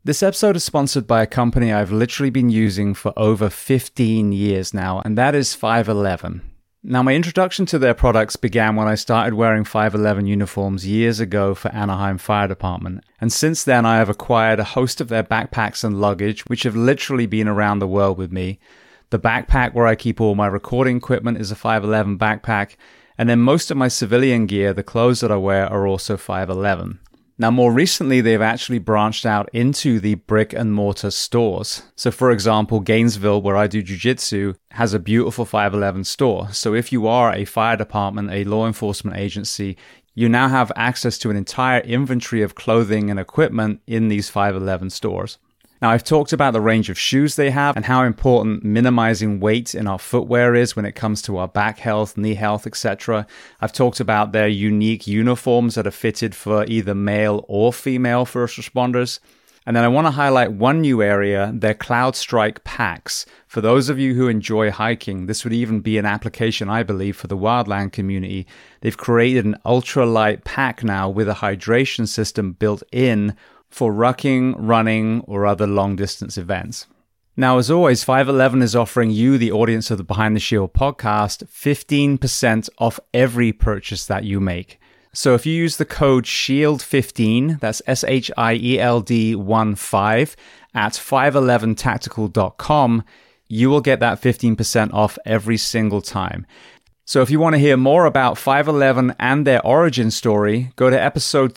This episode is sponsored by a company I've literally been using for over 15 years now, and that is 511. Now, my introduction to their products began when I started wearing 511 uniforms years ago for Anaheim Fire Department. And since then, I have acquired a host of their backpacks and luggage, which have literally been around the world with me. The backpack where I keep all my recording equipment is a 511 backpack. And then most of my civilian gear, the clothes that I wear, are also 511. Now, more recently, they've actually branched out into the brick and mortar stores. So, for example, Gainesville, where I do jiu-jitsu, has a beautiful 511 store. So if you are a fire department, a law enforcement agency, you now have access to an entire inventory of clothing and equipment in these 511 stores. Now, I've talked about the range of shoes they have and how important minimizing weight in our footwear is when it comes to our back health, knee health, etc. I've talked about their unique uniforms that are fitted for either male or female first responders. And then I want to highlight one new area, their CloudStrike packs. For those of you who enjoy hiking, this would even be an application, I believe, for the wildland community. They've created an ultralight pack now with a hydration system built in for rucking, running, or other long-distance events. Now, as always, 511 is offering you, the audience of the Behind the Shield podcast, 15% off every purchase that you make. So if you use the code SHIELD15, that's SHIELD 15, at 511tactical.com, you will get that 15% off every single time. So if you want to hear more about 511 and their origin story, go to episode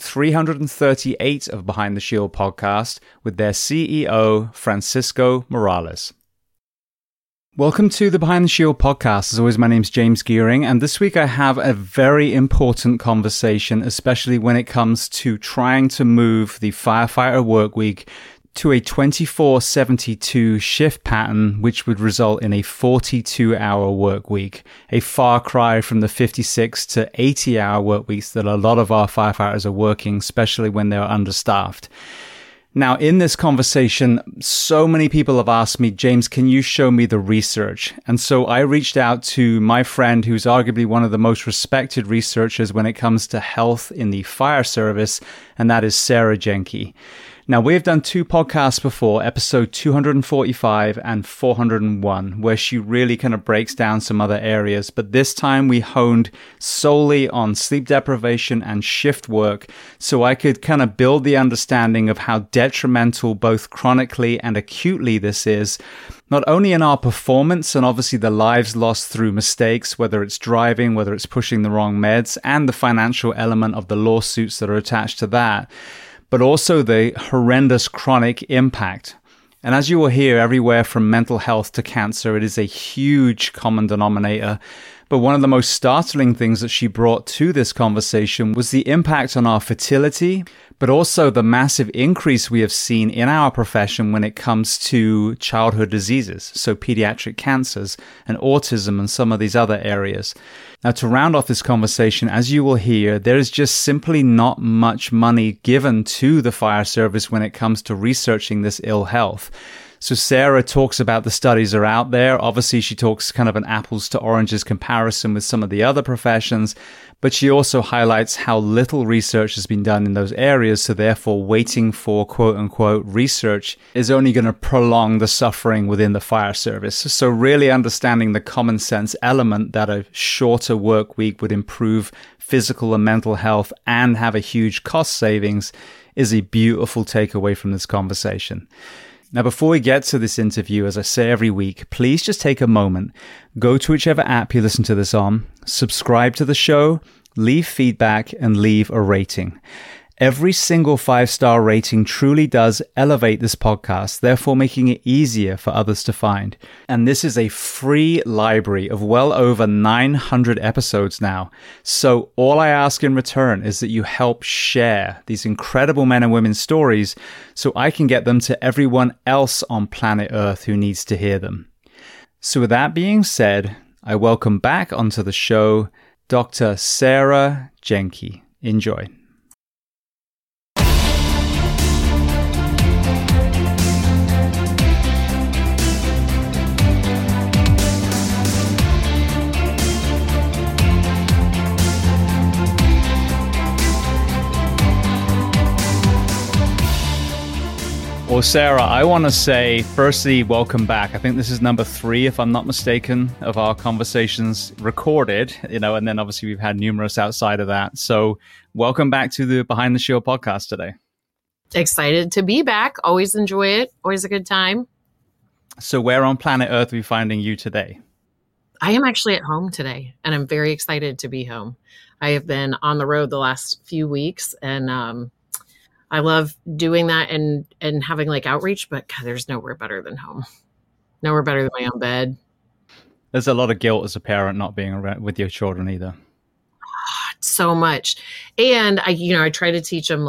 338 of Behind the Shield podcast with their CEO, Francisco Morales. Welcome to the Behind the Shield podcast. As always, my name's James Gearing, and this week I have a very important conversation, especially when it comes to trying to move the firefighter work week to a 24/72 shift pattern, which would result in a 42-hour work week, a far cry from the 56 to 80-hour work weeks that a lot of our firefighters are working, especially when they're understaffed. Now, in this conversation, so many people have asked me, James, can you show me the research? And so I reached out to my friend, who's arguably one of the most respected researchers when it comes to health in the fire service, and that is Sarah Jenke. Now, we've done two podcasts before, episode 245 and 401, where she really kind of breaks down some other areas. But this time we honed solely on sleep deprivation and shift work, so I could kind of build the understanding of how detrimental both chronically and acutely this is, not only in our performance and obviously the lives lost through mistakes, whether it's driving, whether it's pushing the wrong meds, and the financial element of the lawsuits that are attached to that, but also the horrendous chronic impact. And as you will hear, everywhere from mental health to cancer, it is a huge common denominator. But one of the most startling things that she brought to this conversation was the impact on our fertility, but also the massive increase we have seen in our profession when it comes to childhood diseases, so pediatric cancers and autism and some of these other areas. Now, to round off this conversation, as you will hear, there is just simply not much money given to the fire service when it comes to researching this ill health. So Sarah talks about the studies are out there. Obviously, she talks kind of an apples to oranges comparison with some of the other professions, but she also highlights how little research has been done in those areas. So therefore, waiting for quote unquote research is only going to prolong the suffering within the fire service. So really understanding the common sense element that a shorter work week would improve physical and mental health and have a huge cost savings is a beautiful takeaway from this conversation. Now, before we get to this interview, as I say every week, please just take a moment, go to whichever app you listen to this on, subscribe to the show, leave feedback, and leave a rating. Every single 5-star rating truly does elevate this podcast, therefore making it easier for others to find. And this is a free library of well over 900 episodes now. So all I ask in return is that you help share these incredible men and women's stories so I can get them to everyone else on planet Earth who needs to hear them. So with that being said, I welcome back onto the show Dr. Sarah Jenke. Enjoy. Well, Sarah, I want to say, firstly, welcome back. I think this is number 3, if I'm not mistaken, of our conversations recorded, and then obviously we've had numerous outside of that. So welcome back to the Behind the Shield podcast today. Excited to be back. Always enjoy it. Always a good time. So where on planet Earth are we finding you today? I am actually at home today, and I'm very excited to be home. I have been on the road the last few weeks, and I love doing that and having like outreach, but God, there's nowhere better than home. Nowhere better than my own bed. There's a lot of guilt as a parent not being around with your children either. So much. And I try to teach them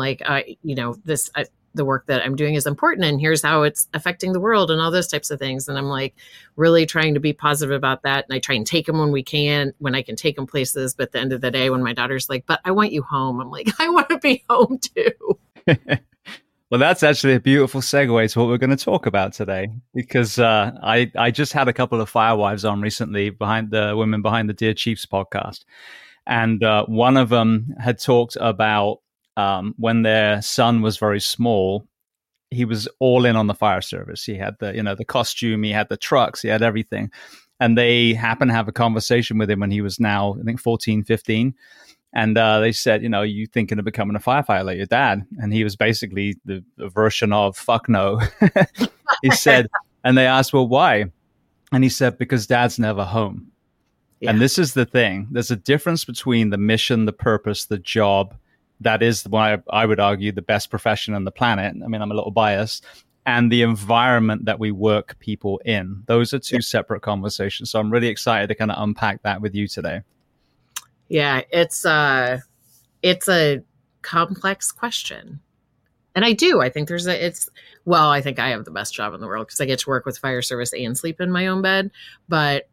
the work that I'm doing is important and here's how it's affecting the world and all those types of things. And I'm like really trying to be positive about that. And I try and take them when I can take them places. But at the end of the day, when my daughter's like, but I want you home, I'm like, I want to be home too. Well, that's actually a beautiful segue to what we're going to talk about today, because I just had a couple of firewives on recently behind the Women Behind the Dear Chiefs podcast. And one of them had talked about when their son was very small, he was all in on the fire service. He had the costume, he had the trucks, he had everything. And they happened to have a conversation with him when he was now, I think, 14, 15. And they said, you thinking of becoming a firefighter like your dad? And he was basically the version of fuck no. He said, and they asked, well, why? And he said, because dad's never home. Yeah. And this is the thing. There's a difference between the mission, the purpose, the job. That is why I would argue the best profession on the planet. I mean, I'm a little biased. And the environment that we work people in. Those are two separate conversations. So I'm really excited to kind of unpack that with you today. Yeah, it's a complex question. And I think I think I have the best job in the world because I get to work with fire service and sleep in my own bed. But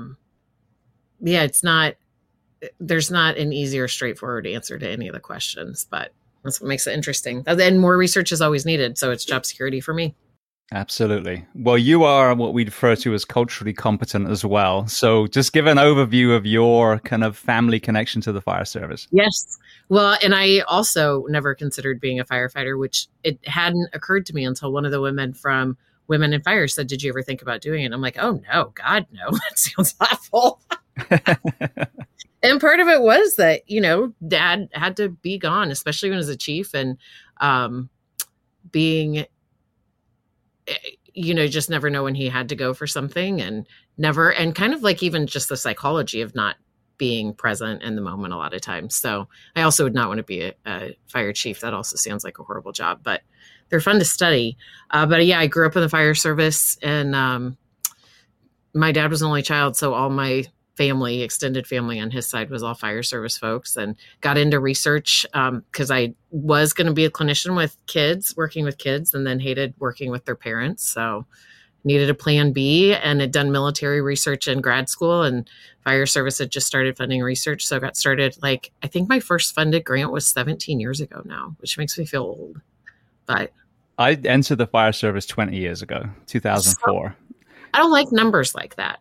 there's not an easy or straightforward answer to any of the questions, but that's what makes it interesting. And more research is always needed. So it's job security for me. Absolutely. Well, you are what we refer to as culturally competent as well. So just give an overview of your kind of family connection to the fire service. Yes. Well, and I also never considered being a firefighter, which it hadn't occurred to me until one of the women from Women in Fire said, did you ever think about doing it? I'm like, oh no, God, no, that sounds awful. And part of it was that, dad had to be gone, especially when he was a chief and being, just never know when he had to go for something and kind of like even just the psychology of not being present in the moment a lot of times. So I also would not want to be a fire chief. That also sounds like a horrible job, but they're fun to study. But yeah, I grew up in the fire service and my dad was an only child. So all my extended family on his side was all fire service folks and got into research because I was going to be a clinician with kids, working with kids, and then hated working with their parents. So needed a plan B and had done military research in grad school and fire service had just started funding research. So I got started I think my first funded grant was 17 years ago now, which makes me feel old. But I entered the fire service 20 years ago, 2004. So, I don't like numbers like that.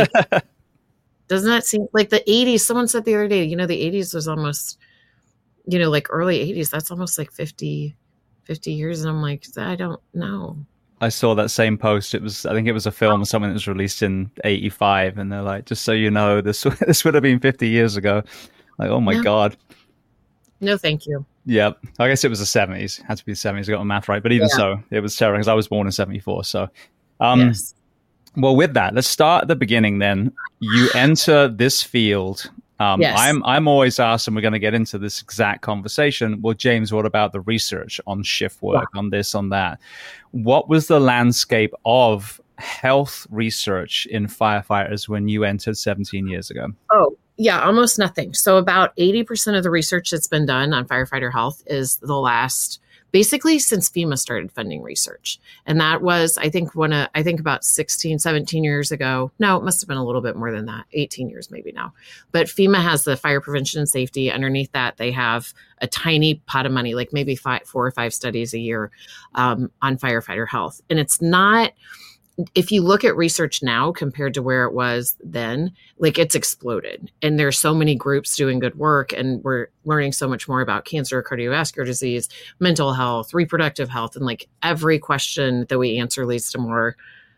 Doesn't that seem like the 80s? Someone said the other day, the 80s was almost, early 80s. That's almost like 50 years. And I'm like, I don't know. I saw that same post. I think it was a film or something that was released in 85. And they're like, just so you know, this would have been 50 years ago. Like, oh my God. No, thank you. Yeah. I guess it was the 70s. It had to be the 70s. I got my math right. But even so, it was terrible because I was born in 74. So, yes. Well, with that, let's start at the beginning then. You enter this field. Yes. I'm always asked, and we're going to get into this exact conversation. Well, James, what about the research on shift work, on this, on that? What was the landscape of health research in firefighters when you entered 17 years ago? Oh, yeah, almost nothing. So about 80% of the research that's been done on firefighter health is the last basically since FEMA started funding research. And that was, I think about 16, 17 years ago. No, it must have been a little bit more than that, 18 years maybe now. But FEMA has the fire prevention and safety. Underneath that, they have a tiny pot of money, like maybe 4 or 5 studies a year on firefighter health. And it's not if you look at research now compared to where it was then, like it's exploded. And there's so many groups doing good work, and we're learning so much more about cancer, cardiovascular disease, mental health, reproductive health. And like every question that we answer leads to more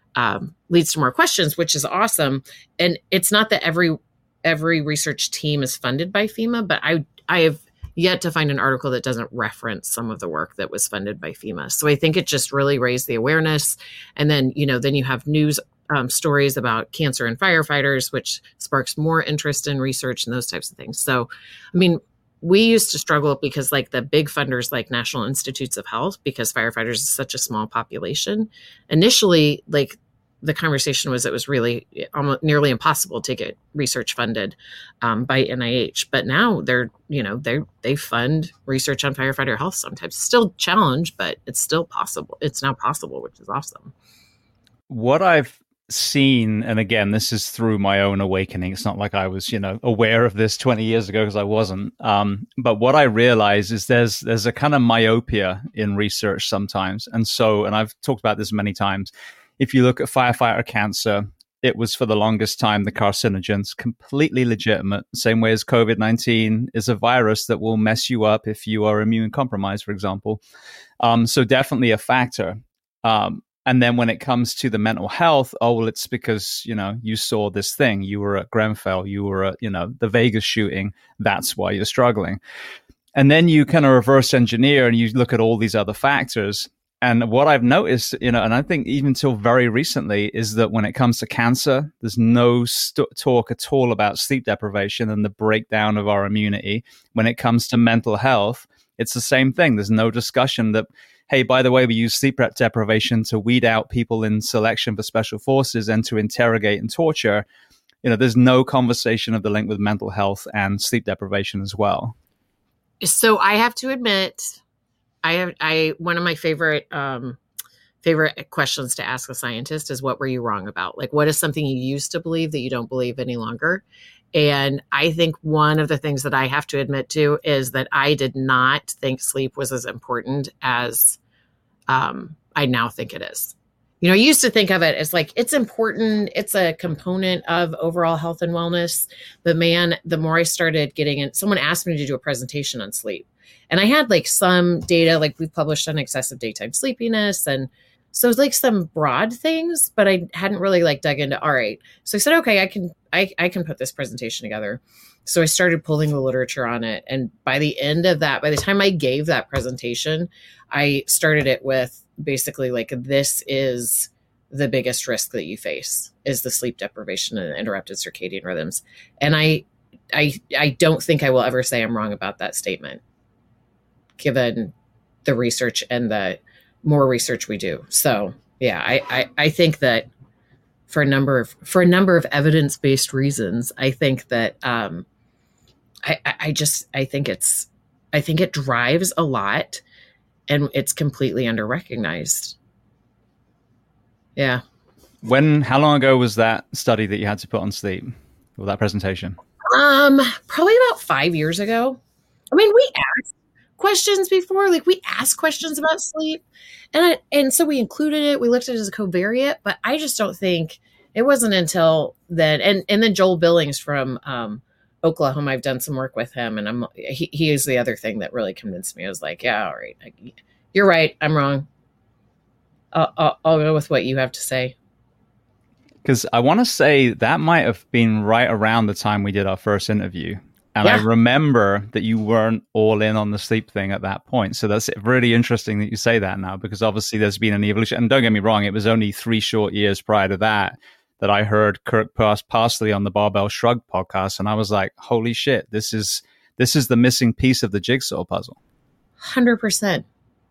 questions, which is awesome. And it's not that every research team is funded by FEMA, but I have yet to find an article that doesn't reference some of the work that was funded by FEMA. So I think it just really raised the awareness. And then, then you have news stories about cancer and firefighters, which sparks more interest in research and those types of things. So, I mean, we used to struggle because like the big funders like National Institutes of Health, because firefighters is such a small population, initially, like the conversation was it was really almost nearly impossible to get research funded by NIH. But now they fund research on firefighter health sometimes. Still a challenge, but it's still possible. It's now possible, which is awesome. What I've seen, and again, this is through my own awakening. It's not like I was, aware of this 20 years ago, because I wasn't. But what I realize is there's a kind of myopia in research sometimes. And I've talked about this many times. If you look at firefighter cancer, it was for the longest time the carcinogens, completely legitimate, same way as COVID-19 is a virus that will mess you up if you are immune compromised, for example. So definitely a factor. And then when it comes to the mental health, it's because, you saw this thing, you were at Grenfell, you were at, the Vegas shooting, that's why you're struggling. And then you kind of reverse engineer and you look at all these other factors. And what I've noticed, and I think even till very recently, is that when it comes to cancer, there's no talk at all about sleep deprivation and the breakdown of our immunity. When it comes to mental health, it's the same thing. There's no discussion that, hey, by the way, we use sleep deprivation to weed out people in selection for special forces and to interrogate and torture. There's no conversation of the link with mental health and sleep deprivation as well. So I have to admit, one of my favorite questions to ask a scientist is, what were you wrong about? Like, what is something you used to believe that you don't believe any longer? And I think one of the things that I have to admit to is that I did not think sleep was as important as I now think it is. I used to think of it as like, it's important. It's a component of overall health and wellness. But man, the more I started getting in, someone asked me to do a presentation on sleep. And I had like some data, like we've published on excessive daytime sleepiness. And so it's like some broad things, but I hadn't really like dug into, all right. So I said, okay, I can put this presentation together. So I started pulling the literature on it. And by the end of that, by the time I gave that presentation, I started it with basically like, this is the biggest risk that you face is the sleep deprivation and interrupted circadian rhythms. And I don't think I will ever say I'm wrong about that statement, given the research and the more research we do. So yeah, I think that for a number of evidence-based reasons, I think that I think it drives a lot, and it's completely under-recognized. Yeah. How long ago was that study that you had to put on sleep, or that presentation? Probably about 5 years ago. I mean, we asked questions before, like we asked questions about sleep, and so we included it. We looked at it as a covariate, but I just don't think it wasn't until then. And then Joel Billings from Oklahoma, I've done some work with him, and he is the other thing that really convinced me. I was like, yeah, all right, you're right, I'm wrong. I'll go with what you have to say. Because I want to say that might have been right around the time we did our first interview. And yeah. I remember that you weren't all in on the sleep thing at that point. So that's really interesting that you say that now, because obviously there's been an evolution. And don't get me wrong, it was only 3 short years prior to that I heard Kirk Parsley on the Barbell Shrug podcast. And I was like, holy shit, this is the missing piece of the jigsaw puzzle. 100%.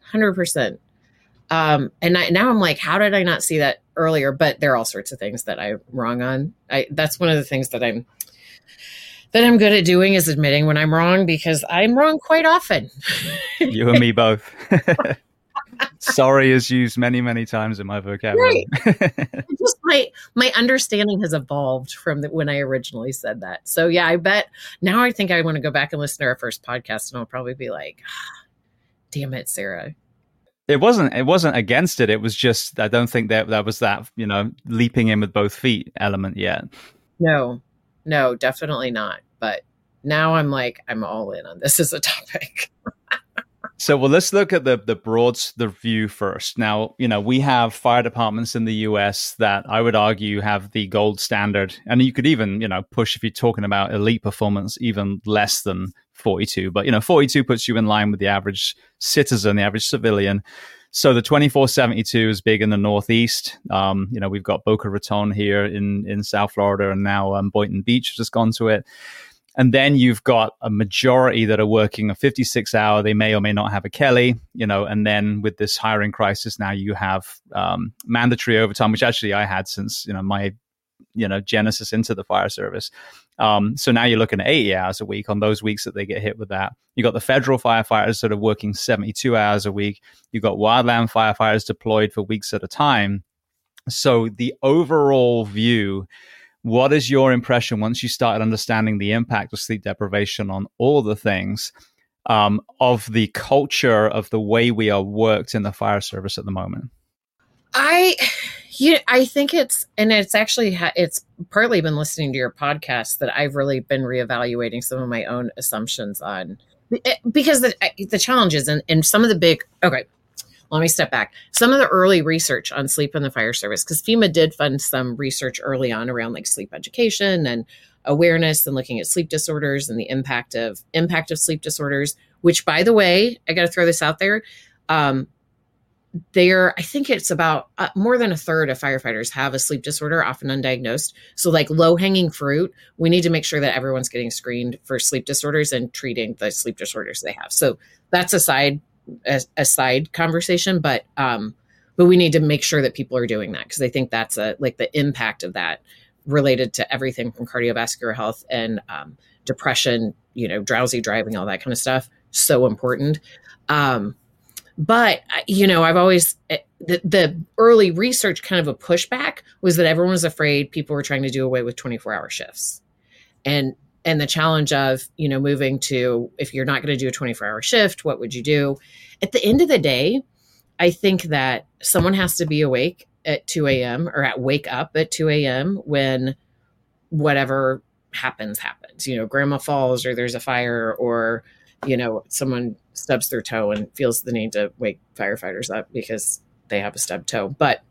And now I'm like, how did I not see that earlier? But there are all sorts of things that I'm wrong on. That's one of the things that I'm good at doing, is admitting when I'm wrong, because I'm wrong quite often. You and me both. Sorry is used many, many times in my vocabulary. Right. Just my understanding has evolved from when I originally said that. So yeah, I bet now I think I want to go back and listen to our first podcast, and I'll probably be like, damn it, Sarah. It wasn't against it. It was just, I don't think that was that, leaping in with both feet element yet. No, definitely not. But now I'm all in on this as a topic. So, well, let's look at the view first. Now, we have fire departments in the US that I would argue have the gold standard. And you could even, push, if you're talking about elite performance, even less than 42. But, 42 puts you in line with the average citizen, the average civilian. So the 2472 is big in the Northeast. We've got Boca Raton here in South Florida, and now Boynton Beach has just gone to it. And then you've got a majority that are working a 56-hour. They may or may not have a Kelly, and then with this hiring crisis, now you have mandatory overtime, which actually I had since, my, genesis into the fire service. So now you're looking at 80 hours a week on those weeks that they get hit with that. You got the federal firefighters that are working 72 hours a week. You've got wildland firefighters deployed for weeks at a time. So the overall view, what is your impression once you started understanding the impact of sleep deprivation on all the things, of the culture of the way we are worked in the fire service at the moment? I think it's partly been listening to your podcast that I've really been reevaluating some of my own assumptions on, because the challenges and some of the big, okay, let me step back. Some of the early research on sleep in the fire service, because FEMA did fund some research early on around like sleep education and awareness and looking at sleep disorders and the impact of sleep disorders, which, by the way, I got to throw this out there. I think it's about more than a third of firefighters have a sleep disorder, often undiagnosed. So like low hanging fruit, we need to make sure that everyone's getting screened for sleep disorders and treating the sleep disorders they have. So that's a side conversation, but we need to make sure that people are doing that, because I think that's the impact of that related to everything from cardiovascular health and depression, drowsy driving, all that kind of stuff. So important. But I've always, the early research kind of a pushback was that everyone was afraid people were trying to do away with 24-hour shifts. And the challenge of, moving to, if you're not going to do a 24-hour shift, what would you do? At the end of the day, I think that someone has to be awake at 2 a.m. or wake up at 2 a.m. when whatever happens. Grandma falls, or there's a fire, or, someone stubs their toe and feels the need to wake firefighters up because they have a stubbed toe. But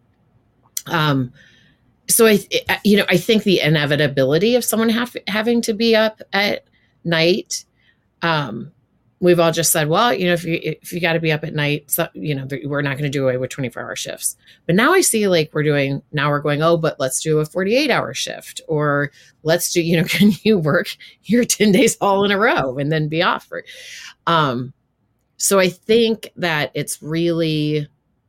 so I think the inevitability of someone having to be up at night, we've all just said, well, if you got to be up at night, so, we're not going to do away with 24-hour shifts. But now I see we're going, oh, but let's do a 48-hour shift, or let's do, can you work your 10 days all in a row and then be off for, so I think that it's really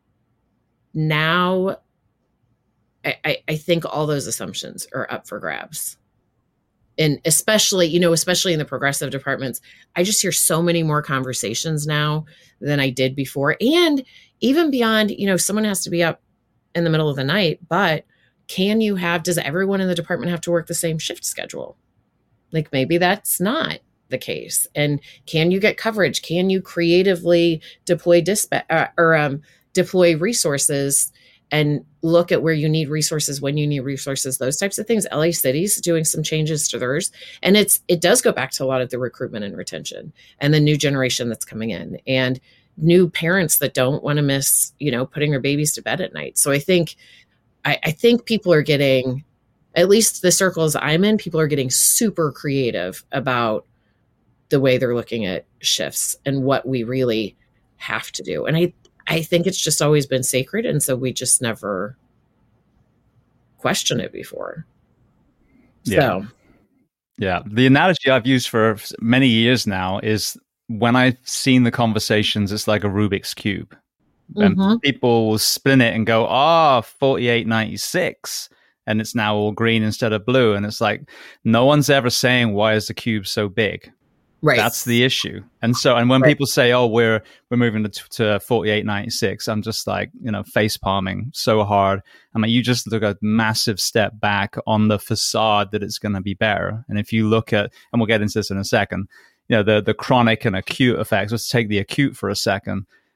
now, I think all those assumptions are up for grabs. And especially in the progressive departments, I just hear so many more conversations now than I did before. And even beyond, someone has to be up in the middle of the night, but does everyone in the department have to work the same shift schedule? Maybe that's not the case. And can you get coverage? Can you creatively deploy deploy resources and look at where you need resources, when you need resources, those types of things? LA City's doing some changes to theirs. And it does go back to a lot of the recruitment and retention and the new generation that's coming in, and new parents that don't want to miss, putting their babies to bed at night. So I think people are getting, at least the circles I'm in, people are getting super creative about the way they're looking at shifts and what we really have to do. And I think it's just always been sacred. And so we just never questioned it before. Yeah. Yeah. The analogy I've used for many years now is, when I've seen the conversations, it's like a Rubik's Cube. And people will spin it and go, 4896. And it's now all green instead of blue. And it's like, no one's ever saying, why is the cube so big? Right. That's the issue. And when people say, oh, we're moving to 4896, I'm just face palming so hard. You just look a massive step back on the facade that it's going to be better. And if you look at, and we'll get into this in a second, the chronic and acute effects, let's take the acute for a second.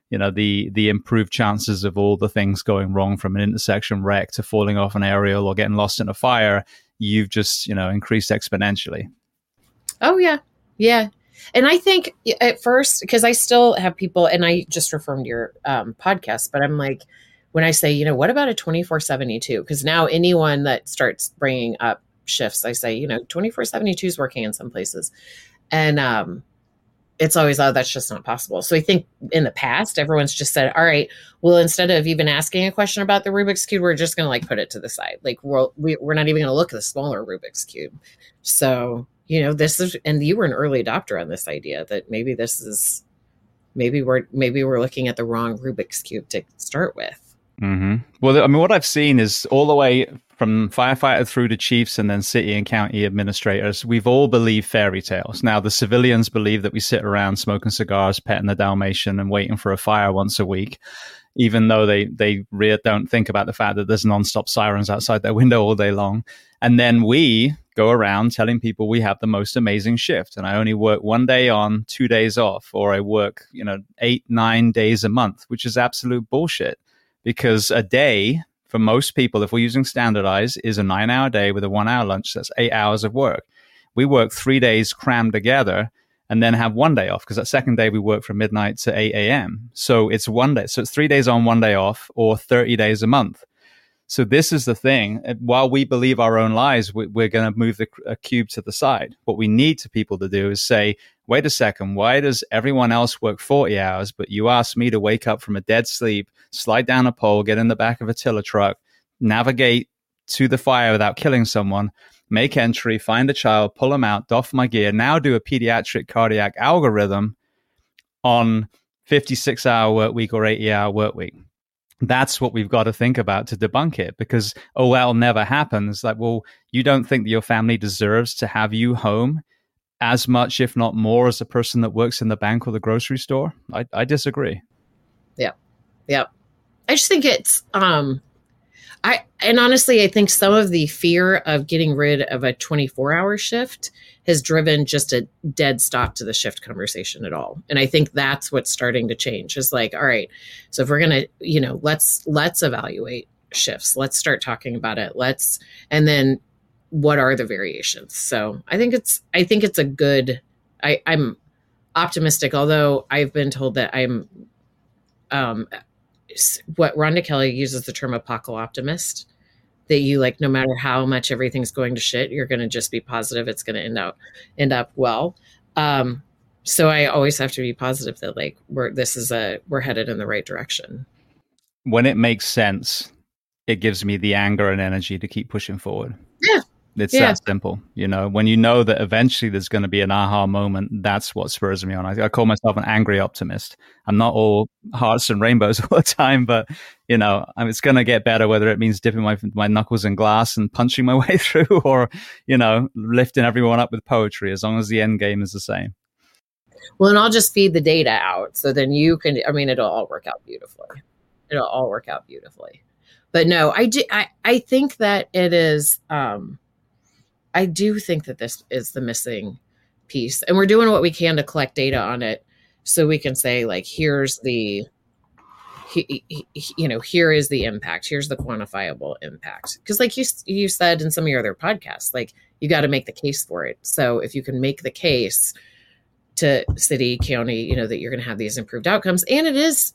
the improved chances of all the things going wrong, from an intersection wreck to falling off an aerial or getting lost in a fire, you've just, increased exponentially. Oh, yeah. Yeah. And I think at first, because I still have people, and I just referred your podcast, but I'm like, when I say, what about a 24/72? Because now anyone that starts bringing up shifts, I say, 24/72 is working in some places. And it's always, oh, that's just not possible. So I think in the past, everyone's just said, all right, well, instead of even asking a question about the Rubik's Cube, we're just going to put it to the side. We're not even going to look at the smaller Rubik's Cube. So, this is, and you were an early adopter on this idea that maybe we're looking at the wrong Rubik's Cube to start with. Mm-hmm. Well, I mean, what I've seen is all the way from firefighter through to chiefs and then city and county administrators, we've all believed fairy tales. Now, the civilians believe that we sit around smoking cigars, petting the Dalmatian, and waiting for a fire once a week, even though they really don't think about the fact that there's nonstop sirens outside their window all day long. And then we go around telling people we have the most amazing shift, and I only work 1 day on, 2 days off, or I work 8-9 days a month, which is absolute bullshit. Because a day, for most people, if we're using standardized, is a 9-hour day with a 1-hour lunch. That's 8 hours of work. We work 3 days crammed together and then have 1 day off, because that second day we work from midnight to 8 a.m. So it's 1 day. So it's 3 days on, 1 day off, or 30 days a month. So this is the thing. While we believe our own lies, we're going to move a cube to the side. What we need to people to do is say, wait a second, why does everyone else work 40 hours, but you ask me to wake up from a dead sleep, slide down a pole, get in the back of a tiller truck, navigate to the fire without killing someone, make entry, find a child, pull them out, doff my gear, now do a pediatric cardiac algorithm on 56-hour work week or 80-hour work week? That's what we've got to think about to debunk it, because never happens. Well, you don't think that your family deserves to have you home as much, if not more, as a person that works in the bank or the grocery store? I disagree. Yeah. I just think it's and honestly, I think some of the fear of getting rid of a 24-hour shift has driven just a dead stop to the shift conversation at all. And I think that's what's starting to change. It's like, all right, so if we're going to, let's evaluate shifts. Let's start talking about it. And then what are the variations? So I think it's a good, I'm optimistic, although I've been told that I'm, what Rhonda Kelly uses the term apocalyptimist, that you no matter how much everything's going to shit, you're going to just be positive it's going to end up well. So I always have to be positive that we're headed in the right direction. When it makes sense, it gives me the anger and energy to keep pushing forward. Yeah. It's that simple. When you know that eventually there's going to be an aha moment, that's what spurs me on. I call myself an angry optimist. I'm not all hearts and rainbows all the time, but it's going to get better, whether it means dipping my knuckles in glass and punching my way through, or lifting everyone up with poetry, as long as the end game is the same. Well, and I'll just feed the data out, so then you can. It'll all work out beautifully. But no, I think that it is. I do think that this is the missing piece, and we're doing what we can to collect data on it, so we can say here's the, here is the impact, here's the quantifiable impact. Because you said in some of your other podcasts, you got to make the case for it. So if you can make the case to city, county, that you're going to have these improved outcomes, and it is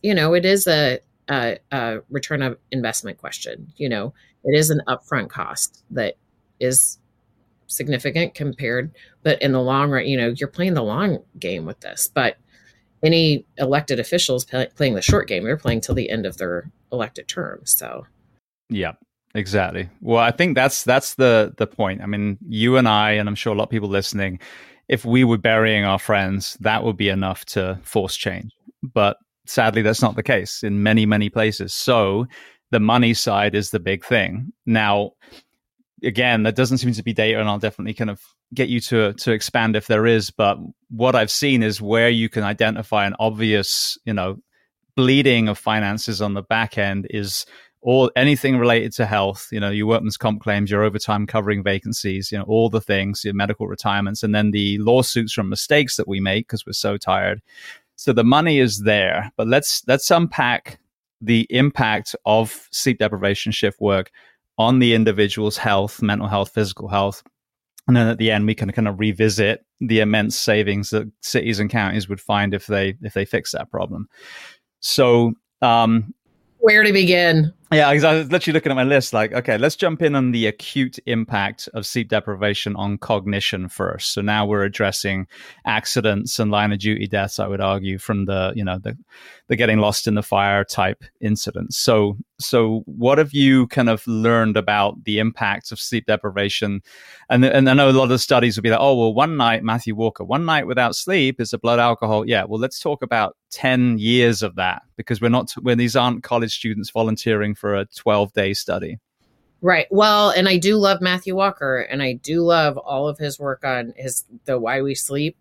a return of investment question. It is an upfront cost that is significant but in the long run, you're playing the long game with this. But any elected officials playing the short game, they're playing till the end of their elected term. So, yeah, exactly. Well, I think that's the point. I mean, you and I, and I'm sure a lot of people listening, if we were burying our friends, that would be enough to force change. But sadly, that's not the case in many, many places. So the money side is the big thing. Now, again, that doesn't seem to be data, and I'll definitely kind of get you to expand if there is. But what I've seen is where you can identify an obvious, bleeding of finances on the back end is anything related to health, your workman's comp claims, your overtime covering vacancies, all the things, your medical retirements, and then the lawsuits from mistakes that we make because we're so tired. So the money is there, but let's unpack the impact of sleep deprivation shift work on the individual's health, mental health, physical health. And then at the end, we can kind of revisit the immense savings that cities and counties would find if they fix that problem. So, where to begin? Yeah, because I was literally looking at my list like, okay, let's jump in on the acute impact of sleep deprivation on cognition first. So now we're addressing accidents and line of duty deaths, I would argue, from the getting lost in the fire type incidents. So what have you kind of learned about the impact of sleep deprivation? And I know a lot of studies will be like, oh, well, one night, Matthew Walker, one night without sleep is a blood alcohol. Yeah, well, let's talk about 10 years of that, because when these aren't college students volunteering for a 12-day study. Right. Well, and I do love Matthew Walker, and I do love all of his work on the Why We Sleep,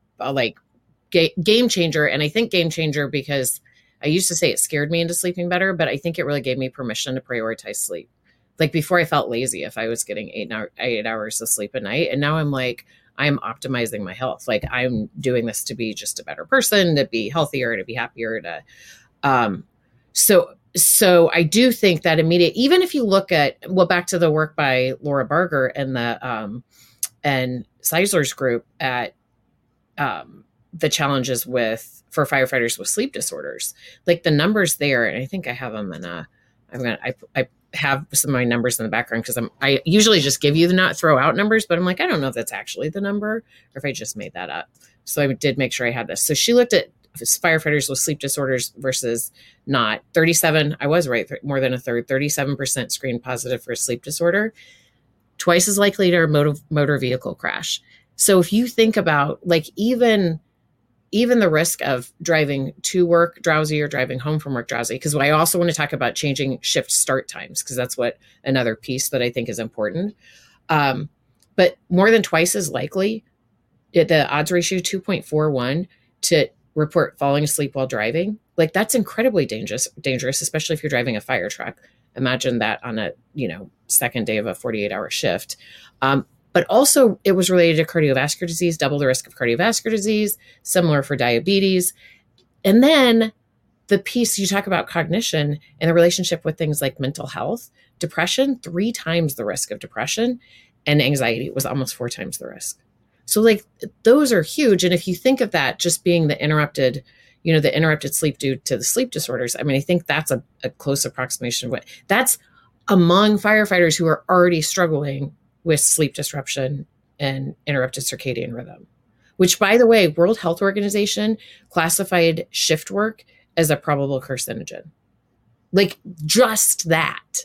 Game Changer. And I think Game Changer because I used to say it scared me into sleeping better, but I think it really gave me permission to prioritize sleep. Like before, I felt lazy if I was getting 8 hours of sleep a night, and now I'm like, I'm optimizing my health. Like I'm doing this to be just a better person, to be healthier, to be happier, So I do think that even if you look at, back to the work by Laura Barger and and Seisler's group at the challenges for firefighters with sleep disorders, like the numbers there, and I think I have them I have some of my numbers in the background because I usually just give you throw out numbers, but I'm like, I don't know if that's actually the number or if I just made that up. So I did make sure I had this. So she looked at firefighters with sleep disorders versus not. 37, I was right, more than a third, 37% screened positive for a sleep disorder, twice as likely to a motor vehicle crash. So if you think about like even the risk of driving to work drowsy or driving home from work drowsy, because I also want to talk about changing shift start times, because that's another piece that I think is important. But more than twice as likely, the odds ratio 2.41 to report falling asleep while driving. Like that's incredibly dangerous, especially if you're driving a fire truck. Imagine that on a, second day of a 48-hour shift. But also it was related to cardiovascular disease, double the risk of cardiovascular disease, similar for diabetes. And then the piece you talk about cognition and the relationship with things like mental health, depression, 3 times the risk of depression, and anxiety was almost 4 times the risk. So like those are huge. And if you think of that just being the interrupted sleep due to the sleep disorders, I mean, I think that's a close approximation of what that's among firefighters who are already struggling with sleep disruption and interrupted circadian rhythm, which, by the way, World Health Organization classified shift work as a probable carcinogen. Like just that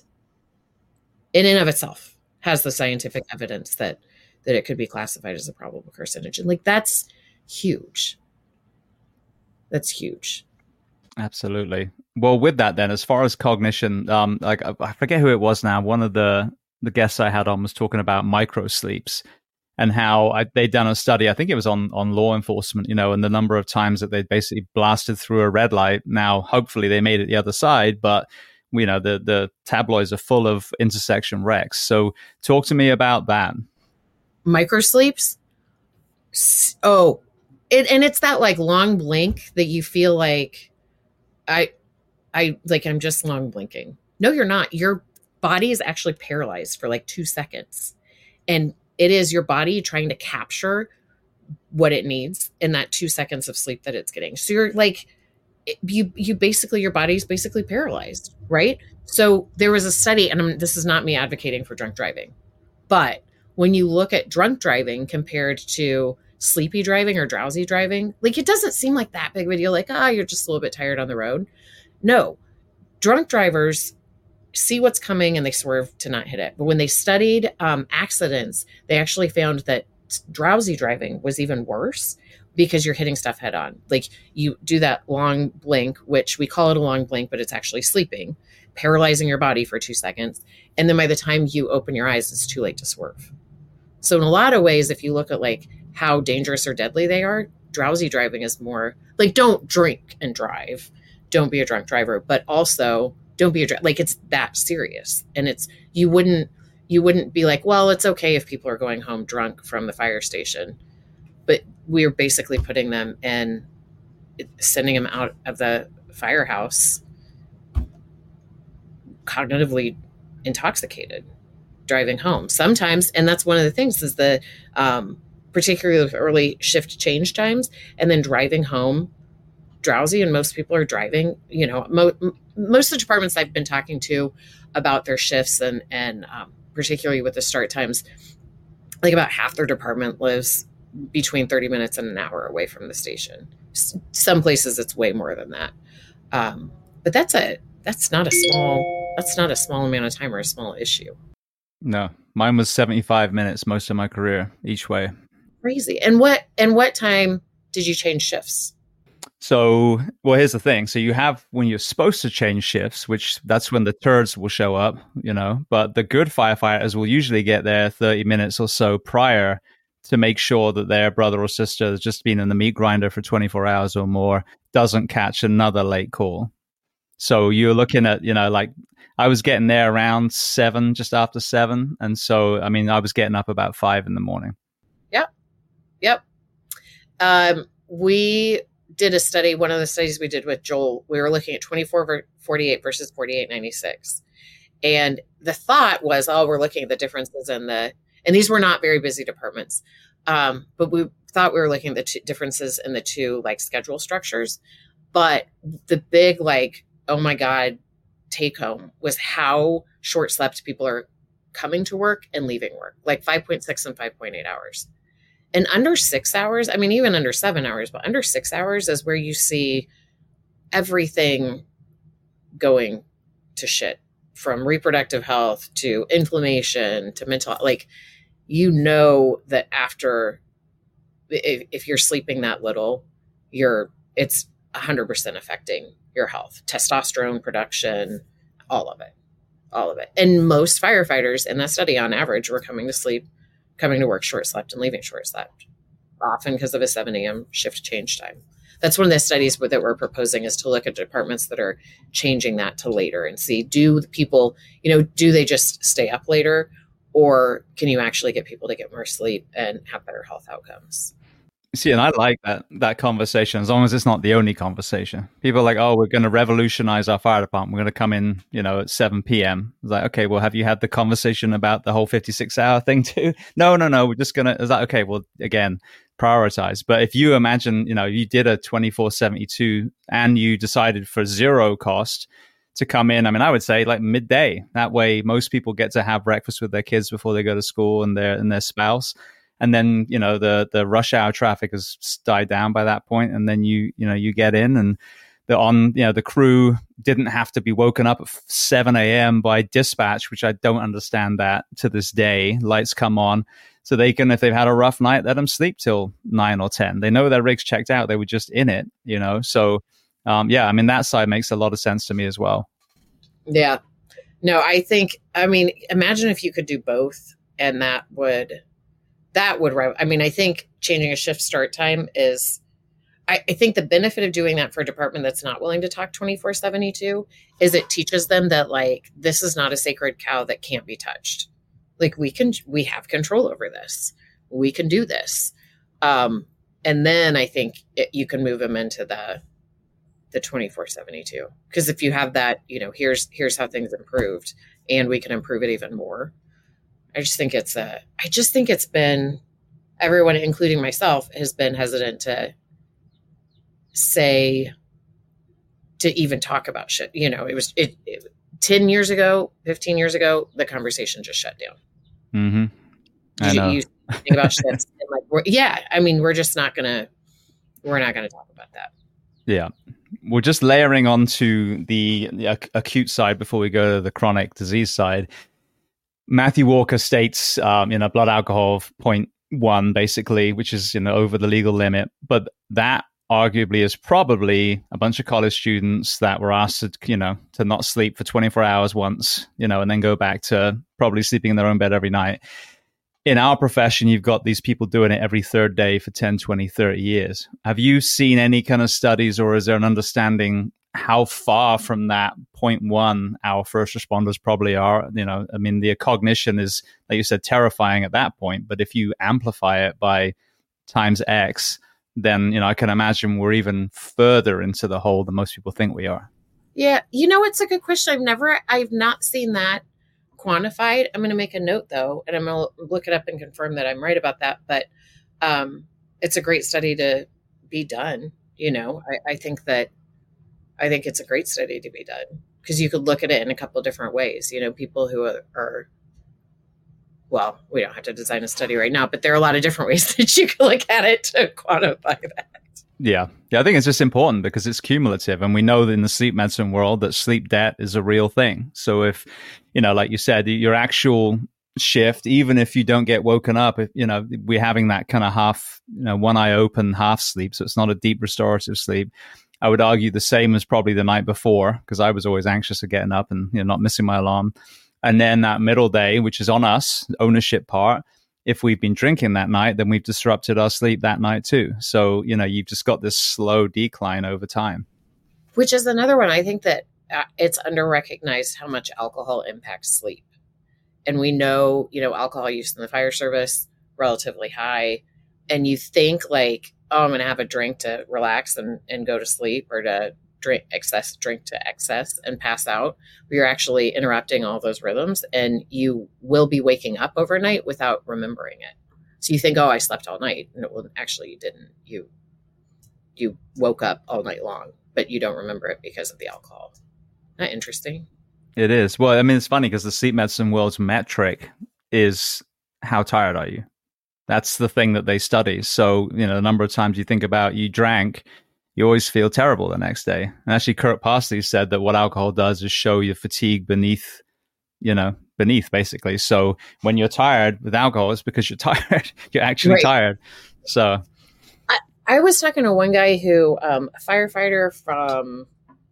in and of itself has the scientific evidence that it could be classified as a probable carcinogen. Like that's huge. That's huge. Absolutely. Well, with that then, as far as cognition, like I forget who it was now. One of the guests I had on was talking about micro sleeps and how they'd done a study. I think it was on law enforcement, and the number of times that they'd basically blasted through a red light. Now, hopefully they made it the other side, but the tabloids are full of intersection wrecks. So talk to me about that. Micro sleeps. Oh, and it's that like long blink that you feel like I'm just long blinking. No, you're not. Your body is actually paralyzed for like 2 seconds. And it is your body trying to capture what it needs in that 2 seconds of sleep that it's getting. So you're like, your body's basically paralyzed, right? So there was a study, and this is not me advocating for drunk driving, but when you look at drunk driving compared to sleepy driving or drowsy driving, like it doesn't seem like that big of a deal. Like, you're just a little bit tired on the road. No, drunk drivers see what's coming and they swerve to not hit it. But when they studied accidents, they actually found that drowsy driving was even worse because you're hitting stuff head on. Like you do that long blink, which we call it a long blink, but it's actually sleeping, paralyzing your body for 2 seconds. And then by the time you open your eyes, it's too late to swerve. So in a lot of ways, if you look at like how dangerous or deadly they are, drowsy driving is more like, don't drink and drive. Don't be a drunk driver, but also don't be like it's that serious. And you wouldn't be like, well, it's okay if people are going home drunk from the fire station, but we're basically putting them in sending them out of the firehouse cognitively intoxicated, driving home sometimes. And that's one of the things is the particularly with early shift change times, and then driving home drowsy. And most people are driving, most of the departments I've been talking to about their shifts and particularly with the start times, like about half their department lives between 30 minutes and an hour away from the station. Some places it's way more than that. But that's not a small amount of time or a small issue. No, mine was 75 minutes most of my career each way. Crazy. And what time did you change shifts? So, well, here's the thing. So you have when you're supposed to change shifts, which that's when the turds will show up, but the good firefighters will usually get there 30 minutes or so prior to make sure that their brother or sister that's just been in the meat grinder for 24 hours or more doesn't catch another late call. So you're looking at, like I was getting there around 7, just after 7. And so, I mean, I was getting up about 5 in the morning. Yep. We did a study. One of the studies we did with Joel, we were looking at 24-48 versus 48-96. And the thought was, we're looking at the differences and these were not very busy departments. But we thought we were looking at the differences in the two like schedule structures. But the big, oh my God, take home was how short slept people are coming to work and leaving work, like 5.6 and 5.8 hours. And under 6 hours, I mean, even under 7 hours, but under 6 hours is where you see everything going to shit, from reproductive health to inflammation to mental, that after, if you're sleeping that little, it's 100% affecting your health, testosterone production, all of it. And most firefighters in that study on average were coming to work short slept and leaving short slept, often because of a 7 a.m. shift change time. That's one of the studies that we're proposing, is to look at departments that are changing that to later and see, do the people, do they just stay up later, or can you actually get people to get more sleep and have better health outcomes? See, and I like that conversation, as long as it's not the only conversation. People are like, we're going to revolutionize our fire department. We're going to come in, at 7 p.m. It's like, okay, well, have you had the conversation about the whole 56-hour thing too? No. We're just going to, is that okay? Well, again, prioritize. But if you imagine, you did a 24/72 and you decided for zero cost to come in, I mean, I would say like midday. That way, most people get to have breakfast with their kids before they go to school and their spouse. And then, the rush hour traffic has died down by that point. And then you get in, and the crew didn't have to be woken up at 7 a.m. by dispatch, which I don't understand that to this day. Lights come on. So they can, if they've had a rough night, let them sleep till 9 or 10. They know their rig's checked out. They were just in it, So, I mean, that side makes a lot of sense to me as well. Yeah. No, imagine if you could do both, and that would, I think changing a shift start time is, I think the benefit of doing that for a department that's not willing to talk 24/72 is it teaches them that this is not a sacred cow that can't be touched. We have control over this. We can do this. And then I think you can move them into the 24/72, because if you have that, here's how things improved, and we can improve it even more. I just think it's been, everyone, including myself, has been hesitant to even talk about shit. It was 10 years ago, 15 years ago, the conversation just shut down. Mm-hmm. I know. You think about shit and we're just not gonna talk about that. Yeah. We're just layering onto the acute side before we go to the chronic disease side. Matthew Walker states, blood alcohol of 0.1, basically, which is, over the legal limit. But that arguably is probably a bunch of college students that were asked to, to not sleep for 24 hours once, and then go back to probably sleeping in their own bed every night. In our profession, you've got these people doing it every third day for 10, 20, 30 years. Have you seen any kind of studies, or is there an understanding how far from that 0.1 our first responders probably are? The cognition is, like you said, terrifying at that point. But if you amplify it by times X, then, you know, I can imagine we're even further into the hole than most people think we are. Yeah. You know, it's a good question. I've not seen that quantified. I'm going to make a note though, and I'm going to look it up and confirm that I'm right about that. But it's a great study to be done. You know, I think it's a great study to be done because you could look at it in a couple of different ways. You know, people who are well, we don't have to design a study right now, but there are a lot of different ways that you can look at it to quantify that. Yeah. I think it's just important because it's cumulative. And we know that in the sleep medicine world that sleep debt is a real thing. So if, you know, like you said, your actual shift, even if you don't get woken up, if, you know, we're having that kind of half, you know, one eye open, half sleep. So it's not a deep restorative sleep. I would argue the same as probably the night before because I was always anxious of getting up and, you know, not missing my alarm. And then that middle day, which is on us, ownership part, if we've been drinking that night, then we've disrupted our sleep that night too. So, you know, you've just got this slow decline over time. Which is another one. I think that it's under-recognized how much alcohol impacts sleep. And we know, you know, alcohol use in the fire service, relatively high. And you think like, oh, I'm going to have a drink to relax and go to sleep or to drink to excess and pass out. You're actually interrupting all those rhythms and you will be waking up overnight without remembering it. So you think, oh, I slept all night. And well, actually you didn't. You woke up all night long, but you don't remember it because of the alcohol. Isn't that interesting? It is. Well, I mean, it's funny because the sleep medicine world's metric is how tired are you? That's the thing that they study. So, you know, the number of times you think about you drank, you always feel terrible the next day. And actually, Kirk Parsley said that what alcohol does is show your fatigue beneath basically. So when you're tired with alcohol, it's because you're tired. You're actually tired. So I was talking to one guy who, a firefighter from,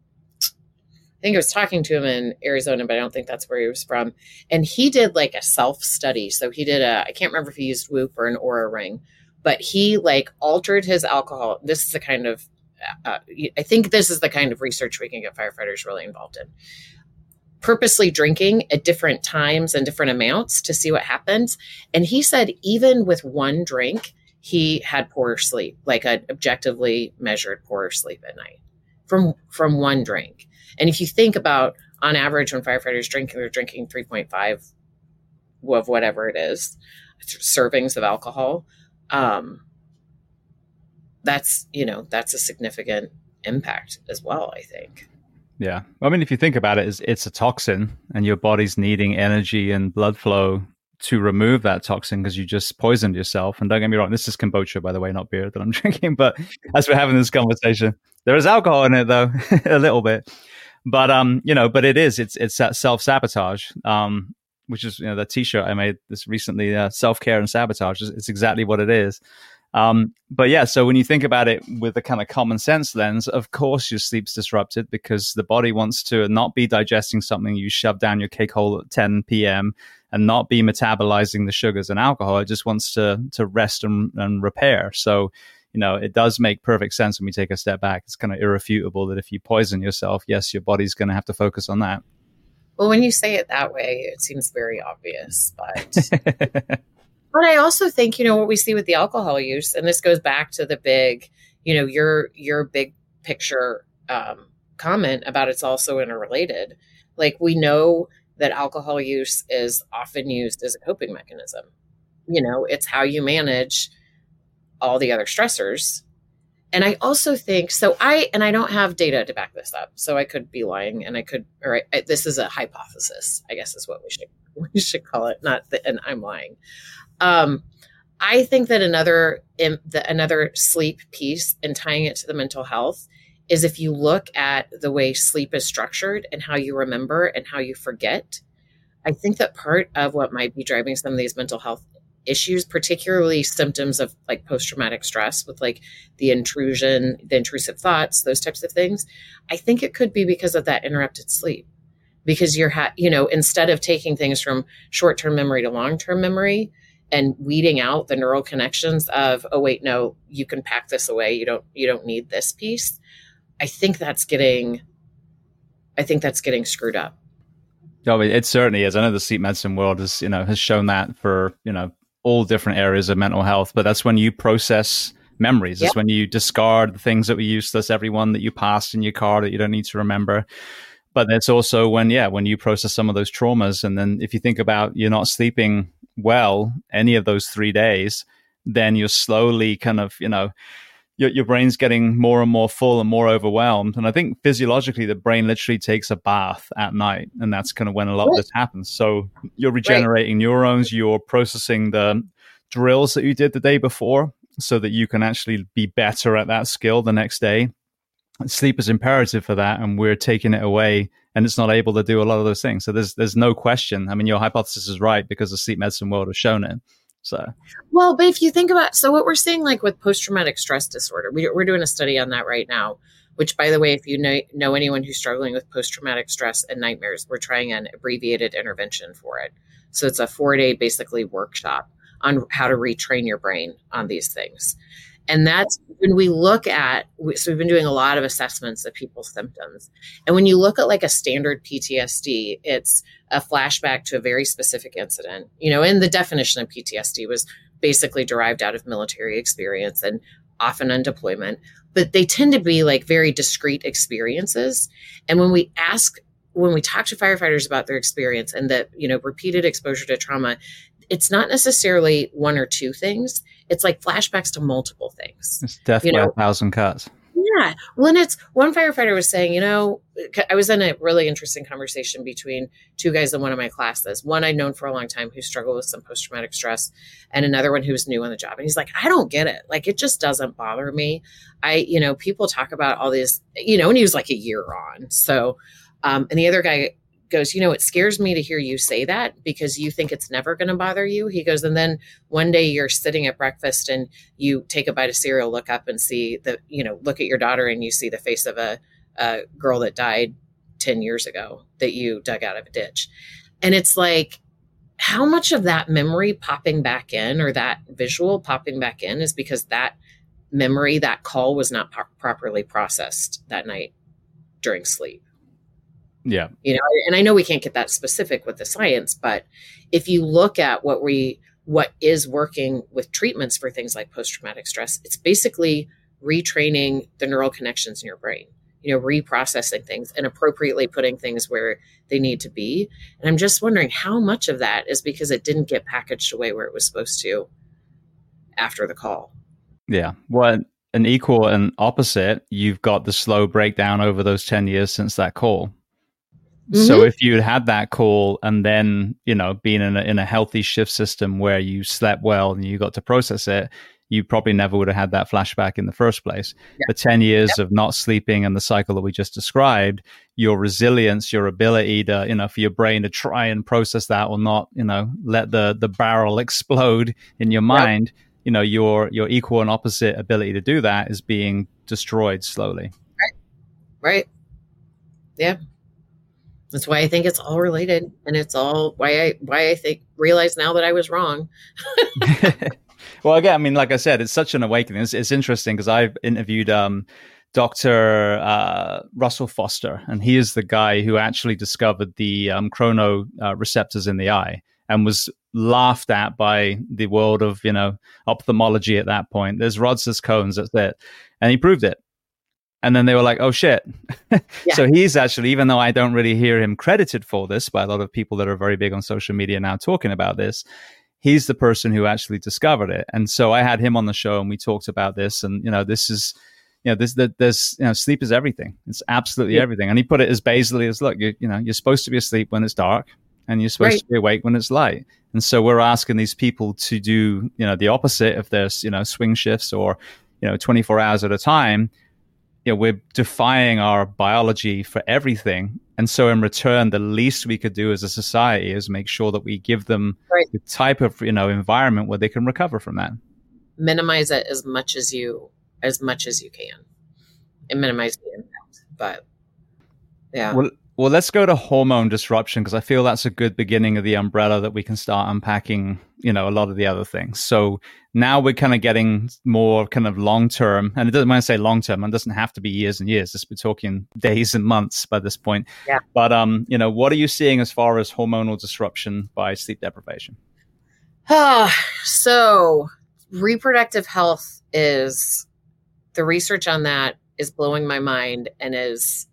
I think I was talking to him in Arizona, but I don't think that's where he was from. And he did like a self-study. So he did I can't remember if he used Whoop or an Oura ring, but he like altered his alcohol. This is the kind of, I think this is the kind of research we can get firefighters really involved in. Purposely drinking at different times and different amounts to see what happens. And he said, even with one drink, he had poorer sleep, like an objectively measured poorer sleep at night from one drink. And if you think about, on average, when firefighters drink, they're drinking 3.5 of whatever it is, servings of alcohol. That's a significant impact as well, I think. Yeah. I mean, if you think about it, it's a toxin and your body's needing energy and blood flow to remove that toxin because you just poisoned yourself. And don't get me wrong, this is kombucha, by the way, not beer that I'm drinking. But as we're having this conversation, there is alcohol in it, though, a little bit. But, but it's that self-sabotage, which is, the t-shirt I made this recently, self-care and sabotage. It's exactly what it is. But yeah, so when you think about it with the kind of common sense lens, of course your sleep's disrupted because the body wants to not be digesting something you shove down your cake hole at 10 p.m. and not be metabolizing the sugars and alcohol. It just wants to rest and repair. So, it does make perfect sense when we take a step back. It's kind of irrefutable that if you poison yourself, yes, your body's going to have to focus on that. Well, when you say it that way, it seems very obvious, but... But I also think, what we see with the alcohol use, and this goes back to the big, your big picture comment about it's also interrelated. Like we know that alcohol use is often used as a coping mechanism. It's how you manage all the other stressors. And I also think, I don't have data to back this up, so I could be lying and this is a hypothesis, I guess is what we should call it, and I'm lying. I think that another sleep piece and tying it to the mental health is if you look at the way sleep is structured and how you remember and how you forget, I think that part of what might be driving some of these mental health issues, particularly symptoms of like post-traumatic stress with like the intrusive thoughts, those types of things, I think it could be because of that interrupted sleep. Because instead of taking things from short-term memory to long-term memory, and weeding out the neural connections of, oh wait, no, you can pack this away. You don't need this piece. I think that's getting screwed up. Oh, it certainly is. I know the sleep medicine world has shown that for, all different areas of mental health, but that's when you process Memories Yep. is when you discard the things that were useless, everyone that you passed in your car that you don't need to remember. But it's also when you process some of those traumas. And then if you think about you're not sleeping well any of those 3 days, then you're slowly kind of, your brain's getting more and more full and more overwhelmed. And I think physiologically, the brain literally takes a bath at night. And that's kind of when a lot of this happens. So you're regenerating neurons, you're processing the drills that you did the day before so that you can actually be better at that skill the next day. Sleep is imperative for that, and we're taking it away, and it's not able to do a lot of those things. So there's no question. I mean, your hypothesis is right because the sleep medicine world has shown it. So, well, but if you think about, so what we're seeing, like with post-traumatic stress disorder, we're doing a study on that right now, which, by the way, if you know anyone who's struggling with post-traumatic stress and nightmares, we're trying an abbreviated intervention for it. So it's a 4-day basically workshop on how to retrain your brain on these things. And that's when we look at, so we've been doing a lot of assessments of people's symptoms. And when you look at like a standard PTSD, it's a flashback to a very specific incident, and the definition of PTSD was basically derived out of military experience and often on deployment, but they tend to be like very discrete experiences. And when we talk to firefighters about their experience and that, repeated exposure to trauma, it's not necessarily one or two things. It's like flashbacks to multiple things. It's death by 1,000 cuts. Yeah. When it's one firefighter was saying, I was in a really interesting conversation between two guys in one of my classes. One I'd known for a long time who struggled with some post-traumatic stress, and another one who was new on the job. And he's like, I don't get it. Like, it just doesn't bother me. People talk about all this, and he was like a year on. So, and the other guy goes, it scares me to hear you say that because you think it's never going to bother you. He goes, and then one day you're sitting at breakfast and you take a bite of cereal, look up and see look at your daughter and you see the face of a girl that died 10 years ago that you dug out of a ditch. And it's like, how much of that memory popping back in or that visual popping back in is because that memory, that call was not properly processed that night during sleep. Yeah. And I know we can't get that specific with the science, but if you look at what is working with treatments for things like post-traumatic stress, it's basically retraining the neural connections in your brain, reprocessing things and appropriately putting things where they need to be. And I'm just wondering how much of that is because it didn't get packaged away where it was supposed to after the call. Yeah. Well, an equal and opposite, you've got the slow breakdown over those 10 years since that call. Mm-hmm. So if you'd had that call and then, being in a healthy shift system where you slept well and you got to process it, you probably never would have had that flashback in the first place. Yeah. The 10 years of not sleeping and the cycle that we just described, your resilience, your ability to, for your brain to try and process that or not, let the barrel explode in your mind, your equal and opposite ability to do that is being destroyed slowly. Right. Yeah. That's why I think it's all related, and it's all why I realize now that I was wrong. Well, again, I mean, like I said, it's such an awakening. It's interesting because I've interviewed Dr. Russell Foster, and he is the guy who actually discovered the chronoreceptors in the eye and was laughed at by the world of ophthalmology at that point. There's rods, there's cones, that's it, and he proved it. And then they were like, oh, shit. Yeah. So he's actually, even though I don't really hear him credited for this by a lot of people that are very big on social media now talking about this, he's the person who actually discovered it. And so I had him on the show and we talked about this. And, this is, sleep is everything. It's absolutely everything. And he put it as basically as, look, you're supposed to be asleep when it's dark and you're supposed to be awake when it's light. And so we're asking these people to do, the opposite if there's, swing shifts or, 24 hours at a time. We're defying our biology for everything. And so in return, the least we could do as a society is make sure that we give them the type of, environment where they can recover from that. Minimize it as much as you can and minimize the impact. But yeah. Well, let's go to hormone disruption because I feel that's a good beginning of the umbrella that we can start unpacking, a lot of the other things. So now we're kind of getting more kind of long-term, and when I say long-term, it doesn't have to be years and years. We're talking days and months by this point. Yeah. But, what are you seeing as far as hormonal disruption by sleep deprivation? So reproductive health is the research on that is blowing my mind and is,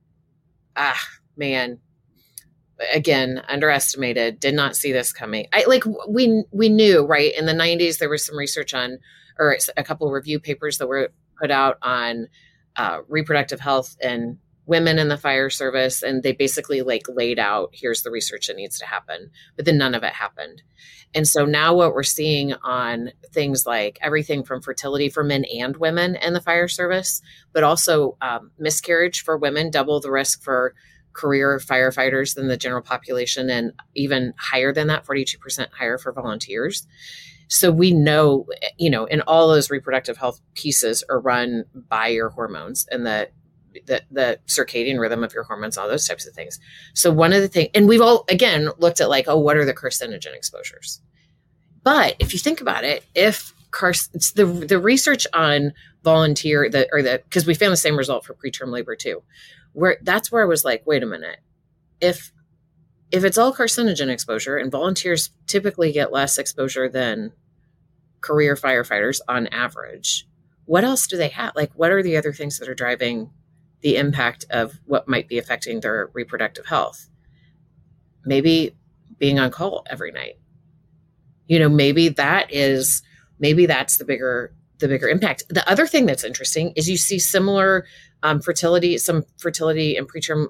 man, again, underestimated. Did not see this coming. We knew, right? In the 90s, there was some research on, or a couple of review papers that were put out on reproductive health and women in the fire service. And they basically laid out, here's the research that needs to happen, but then none of it happened. And so now what we're seeing on things like everything from fertility for men and women in the fire service, but also miscarriage for women, double the risk for career firefighters than the general population, and even higher than that, 42% higher for volunteers. So we know, and all those reproductive health pieces are run by your hormones and the circadian rhythm of your hormones, all those types of things. So one of the things, and we've all, again, looked at what are the carcinogen exposures? But if you think about it, it's the research on volunteer, because we found the same result for preterm labor too, that's where I was like, wait a minute, if it's all carcinogen exposure and volunteers typically get less exposure than career firefighters on average, what else do they have? What are the other things that are driving the impact of what might be affecting their reproductive health? Maybe being on call every night. Maybe that's the bigger impact. The other thing that's interesting is you see similar fertility and preterm.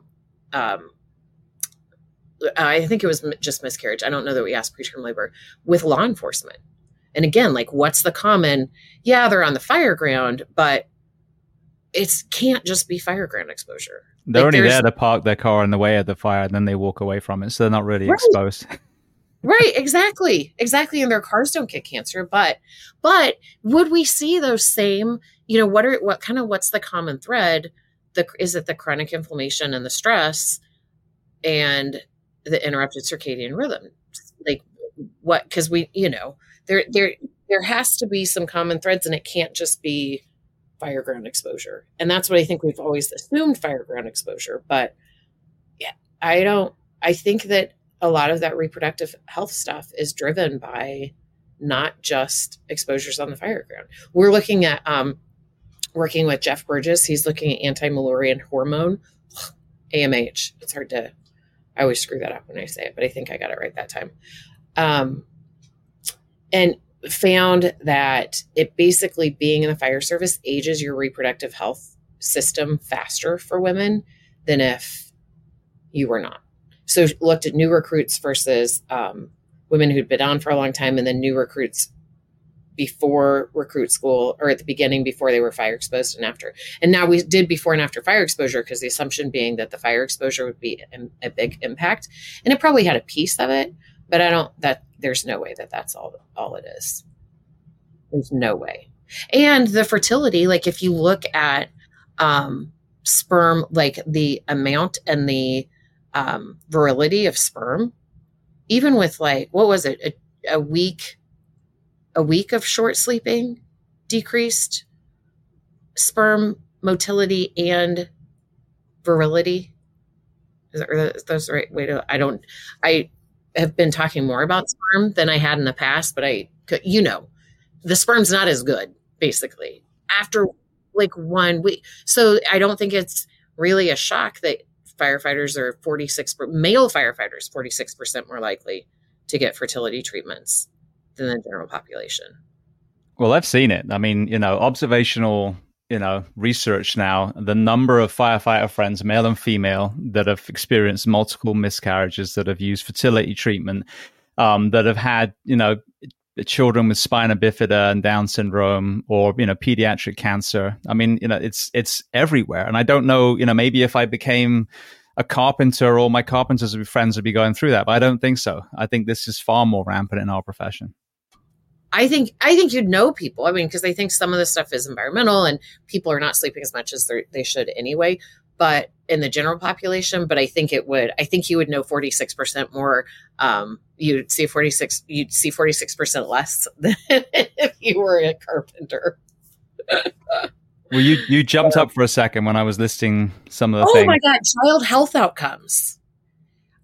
I think it was just miscarriage. I don't know that we asked preterm labor with law enforcement. And again, what's the common? Yeah, they're on the fire ground, but it can't just be fire ground exposure. They're only there to park their car in the way of the fire, and then they walk away from it. So they're not really exposed. Right. Exactly. And their cars don't get cancer. But would we see those same, what's the common thread? Is it the chronic inflammation and the stress and the interrupted circadian rhythm? Because there has to be some common threads, and it can't just be fire ground exposure. And that's what I think we've always assumed, fire ground exposure. But yeah, I think that a lot of that reproductive health stuff is driven by not just exposures on the fire ground. We're looking at working with Jeff Burgess. He's looking at anti-Mullerian hormone, AMH. It's hard to, I always screw that up when I say it, but I think I got it right that time. And found that it basically, being in the fire service, ages your reproductive health system faster for women than if you were not. So looked at new recruits versus women who'd been on for a long time, and then new recruits before recruit school, or at the beginning before they were fire exposed and after. And now we did before and after fire exposure, because the assumption being that the fire exposure would be a big impact. And it probably had a piece of it, but there's no way that that's all it is. There's no way. And the fertility, if you look at sperm, the amount and the virility of sperm, even with what was it, a week of short sleeping, decreased sperm motility and virility. Is that the right way to? I have been talking more about sperm than I had in the past, but the sperm's not as good, basically, after 1 week. So I don't think it's really a shock that firefighters are male firefighters, 46% more likely to get fertility treatments than the general population. Well, I've seen it. I mean, observational, research now, the number of firefighter friends, male and female, that have experienced multiple miscarriages, that have used fertility treatment, that have had, children with spina bifida and Down syndrome, or, pediatric cancer. I mean, it's everywhere. And I don't know, maybe if I became a carpenter, all my carpenters friends would be going through that, but I don't think so. I think this is far more rampant in our profession. I think you'd know people. I mean, because I think some of this stuff is environmental, and people are not sleeping as much as they should anyway. But in the general population, but I think you would know 46% more. You'd see 46% less than if you were a carpenter. Well, you jumped up for a second when I was listing some of the things. Oh my God, child health outcomes.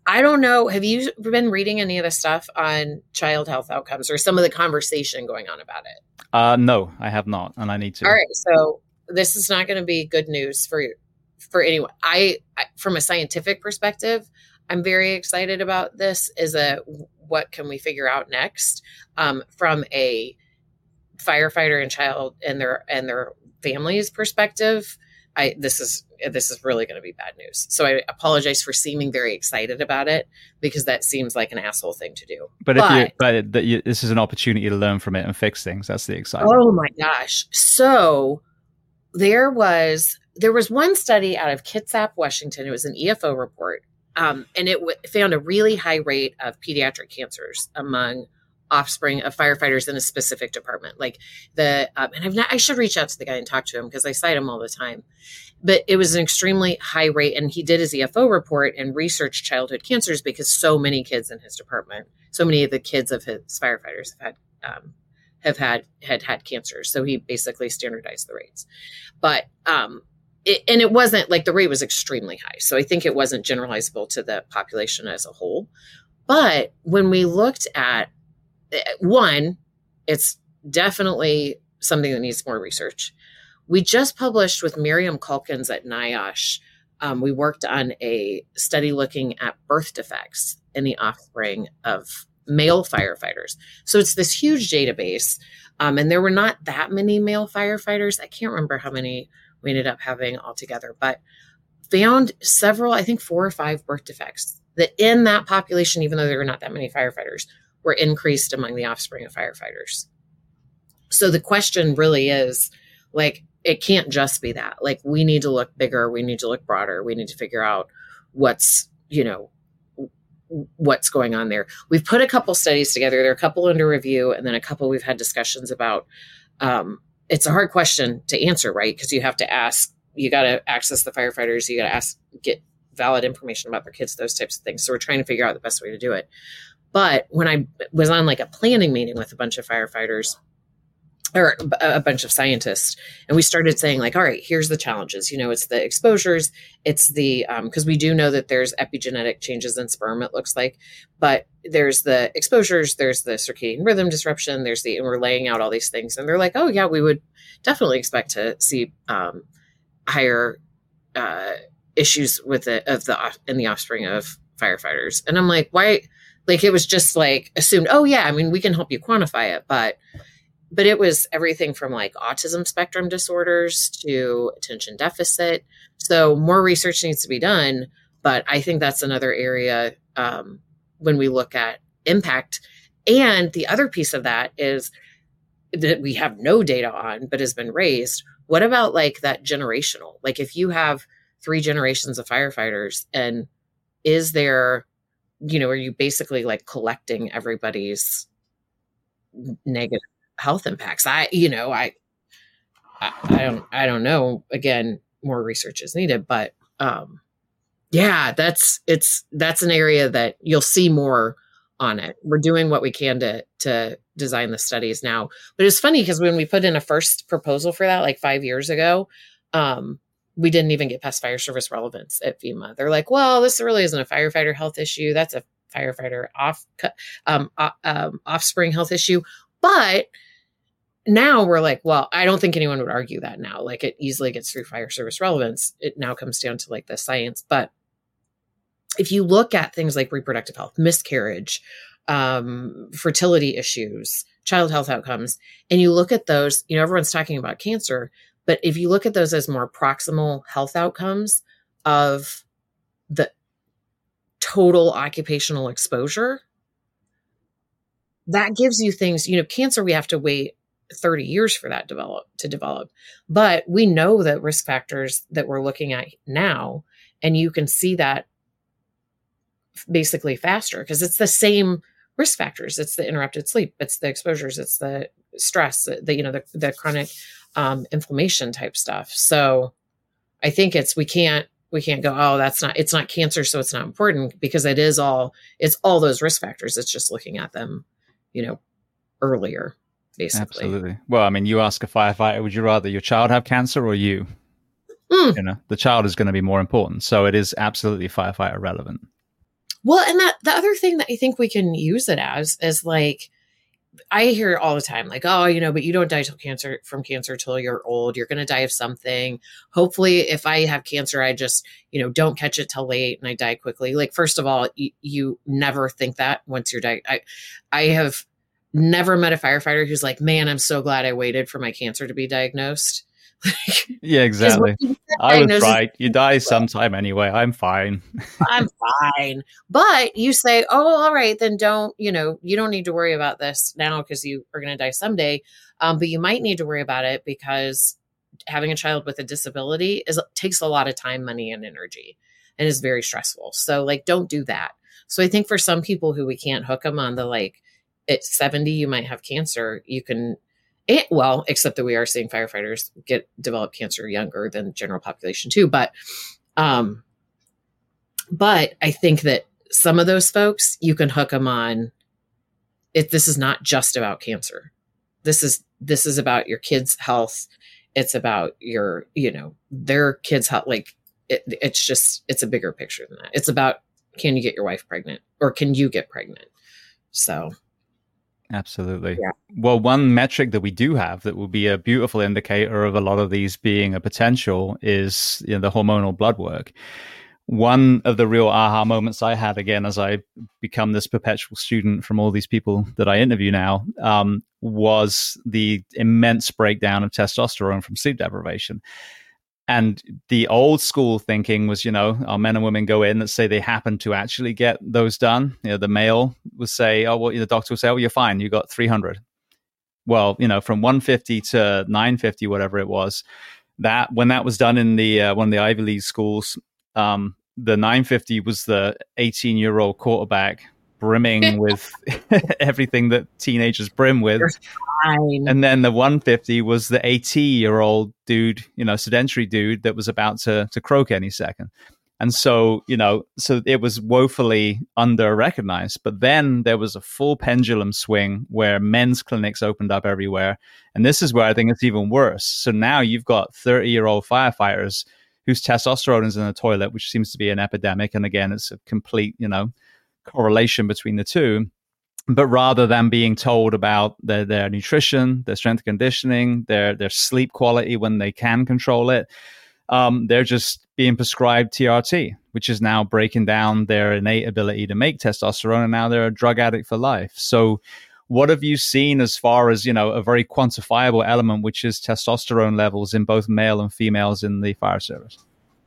I don't know. Have you been reading any of the stuff on child health outcomes or some of the conversation going on about it? No, I have not, and I need to. All right. So this is not going to be good news for anyone. I from a scientific perspective, I'm very excited about this. What can we figure out next from a firefighter and child and their families perspective? This is really going to be bad news. So I apologize for seeming very excited about it because that seems like an asshole thing to do. But this is an opportunity to learn from it and fix things. That's the excitement. Oh my gosh! So there was one study out of Kitsap, Washington. It was an EFO report, and it found a really high rate of pediatric cancers among offspring of firefighters in a specific department. Like I should reach out to the guy and talk to him because I cite him all the time. But it was an extremely high rate, and he did his EFO report and researched childhood cancers because so many kids in his department, so many of the kids of his firefighters have had cancer. So he basically standardized the rates. But it wasn't like the rate was extremely high. So I think it wasn't generalizable to the population as a whole. But when we looked at one, it's definitely something that needs more research. We just published with Miriam Calkins at NIOSH. We worked on a study looking at birth defects in the offspring of male firefighters. So it's this huge database. And there were not that many male firefighters. I can't remember how many we ended up having altogether, but found several, I think 4 or 5 birth defects that in that population, even though there were not that many firefighters, were increased among the offspring of firefighters. So the question really is, like, it can't just be that. Like, we need to look bigger. We need to look broader. We need to figure out what's going on there. We've put a couple studies together. There are a couple under review, and then a couple we've had discussions about. It's a hard question to answer, right? Because you have to ask, you got to access the firefighters. You got to get valid information about their kids, those types of things. So we're trying to figure out the best way to do it. But when I was on like a planning meeting with a bunch of firefighters or a bunch of scientists, and we started saying like, all right, here's the challenges. It's the exposures. It's the, because we do know that there's epigenetic changes in sperm, it looks like, but there's the exposures, there's the circadian rhythm disruption, and we're laying out all these things. And they're like, oh yeah, we would definitely expect to see higher issues with in the offspring of firefighters. And I'm like, why? Like, it was just like assumed, oh yeah, I mean, we can help you quantify it. But it was everything from like autism spectrum disorders to attention deficit. So more research needs to be done. But I think that's another area when we look at impact. And the other piece of that is that we have no data on, but has been raised. What about like that generational? Like, if you have 3 generations of firefighters, and is there, are you basically like collecting everybody's negative health impacts? I don't know. Again, more research is needed, but yeah, that's an area that you'll see more on it. We're doing what we can to design the studies now. But it's funny because when we put in a first proposal for that, like 5 years ago, we didn't even get past fire service relevance at FEMA. They're like, well, this really isn't a firefighter health issue. That's a firefighter offspring health issue. But now we're like, well, I don't think anyone would argue that now. Like, it easily gets through fire service relevance. It now comes down to like the science. But if you look at things like reproductive health, miscarriage, fertility issues, child health outcomes, and you look at those, everyone's talking about cancer, but if you look at those as more proximal health outcomes of the total occupational exposure, that gives you things, cancer, we have to wait 30 years for that to develop. But we know that risk factors that we're looking at now, and you can see that basically faster because it's the same risk factors. It's the interrupted sleep, it's the exposures, it's the stress, the chronic inflammation type stuff. So I think we can't go, oh, it's not cancer, so it's not important, because it's all those risk factors. It's just looking at them, earlier, basically. Absolutely. Well, I mean, you ask a firefighter, would you rather your child have cancer or you? The child is going to be more important. So it is absolutely firefighter relevant. Well, and that the other thing that I think we can use it as is like, I hear it all the time, like, oh, but you don't die from cancer till you're old. You're going to die of something. Hopefully, if I have cancer, I just, don't catch it till late and I die quickly. Like, first of all, you never think that once you're I have never met a firefighter who's like, man, I'm so glad I waited for my cancer to be diagnosed. Yeah, exactly. I was right. You die sometime anyway. I'm fine. I'm fine. But you say, oh, all right, then don't, you don't need to worry about this now because you are going to die someday. But you might need to worry about it because having a child with a disability takes a lot of time, money, and energy and is very stressful. So like, don't do that. So I think for some people who we can't hook them on the, like, at 70, you might have cancer. You can, except that we are seeing firefighters develop cancer younger than the general population too. But I think that some of those folks, you can hook them on it. This is not just about cancer. This is about your kids' health. It's about your, their kids' health. Like it's a bigger picture than that. It's about, can you get your wife pregnant or can you get pregnant? So. Absolutely. Yeah. Well, one metric that we do have that will be a beautiful indicator of a lot of these being a potential is the hormonal blood work. One of the real aha moments I had, again, as I become this perpetual student from all these people that I interview now, was the immense breakdown of testosterone from sleep deprivation. And the old school thinking was, our men and women go in, let's say they happen to actually get those done. The male would say, oh, well, the doctor will say, oh, you're fine. You got 300. Well, from 150 to 950, whatever it was, that when that was done in the one of the Ivy League schools, the 950 was the 18-year-old quarterback brimming with everything that teenagers brim with. And then the 150 was the 80-year-old dude, sedentary dude that was about to croak any second. And so, so it was woefully under-recognized. But then there was a full pendulum swing where men's clinics opened up everywhere. And this is where I think it's even worse. So now you've got 30-year-old firefighters whose testosterone is in the toilet, which seems to be an epidemic. And again, it's a complete, correlation between the two. But rather than being told about their nutrition, their strength conditioning, their sleep quality when they can control it, they're just being prescribed TRT, which is now breaking down their innate ability to make testosterone, and now they're a drug addict for life. So what have you seen as far as, a very quantifiable element, which is testosterone levels in both male and females in the fire service?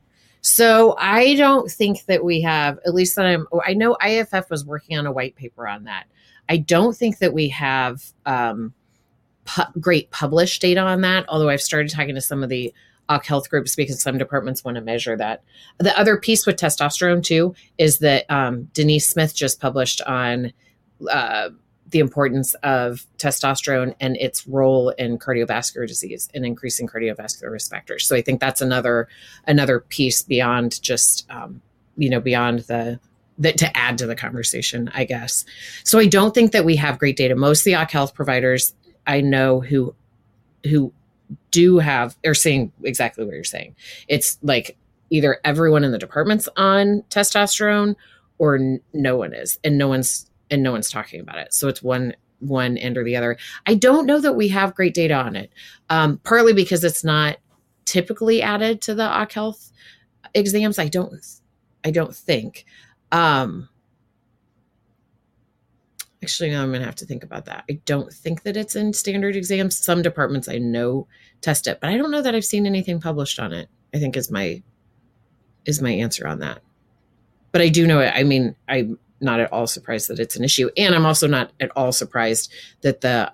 So I don't think that we have, at least that I know IAFF was working on a white paper on that. I don't think that we have great published data on that, although I've started talking to some of the health groups because some departments want to measure that. The other piece with testosterone too is that Denise Smith just published on the importance of testosterone and its role in cardiovascular disease and increasing cardiovascular risk factors. So I think that's another piece beyond just, beyond to add to the conversation, I guess. So I don't think that we have great data. Most of the OC health providers I know who do have, are saying exactly what you're saying. It's like either everyone in the department's on testosterone or no one is, and no one's talking about it. So it's one end or the other. I don't know that we have great data on it, partly because it's not typically added to the OC health exams. I don't think. Actually, no, I'm going to have to think about that. I don't think that it's in standard exams. Some departments I know test it, but I don't know that I've seen anything published on it, I think is my answer on that. But I do know it. I mean, I'm not at all surprised that it's an issue. And I'm also not at all surprised that the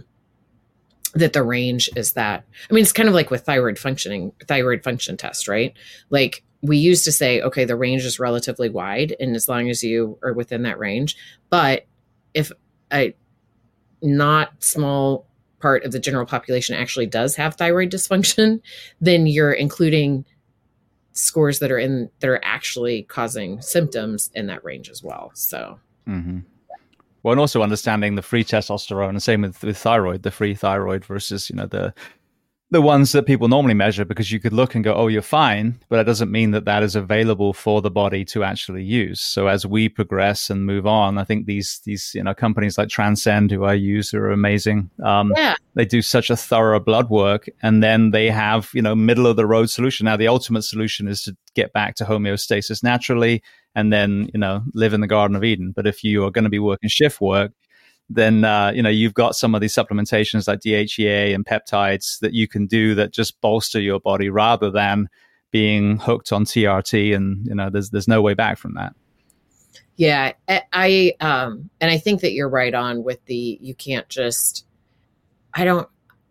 range is that. I mean, it's kind of like with thyroid function test, right? Like we used to say, okay, the range is relatively wide, and as long as you are within that range. But if a not small part of the general population actually does have thyroid dysfunction, then you're including scores that are actually causing symptoms in that range as well. So, well, and also understanding the free testosterone, and same with thyroid, the free thyroid versus the the ones that people normally measure, because you could look and go, oh, you're fine, but that doesn't mean that that is available for the body to actually use. So as we progress and move on, I think these companies like Transcend, who I use, are amazing. They do such a thorough blood work, and then they have middle of the road solution. Now the ultimate solution is to get back to homeostasis naturally, and then live in the Garden of Eden. But if you are going to be working shift work, then you've got some of these supplementations like DHEA and peptides that you can do that just bolster your body rather than being hooked on TRT, and there's no way back from that. Yeah, and I think that you're right on with you can't just. I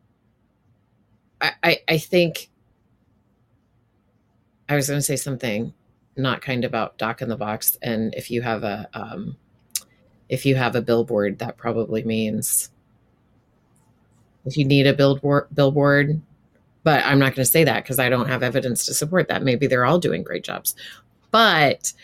think I was going to say something not kind about Doc in the Box, and if you have a billboard, that probably means if you need a billboard, but I'm not going to say that because I don't have evidence to support that. Maybe they're all doing great jobs, but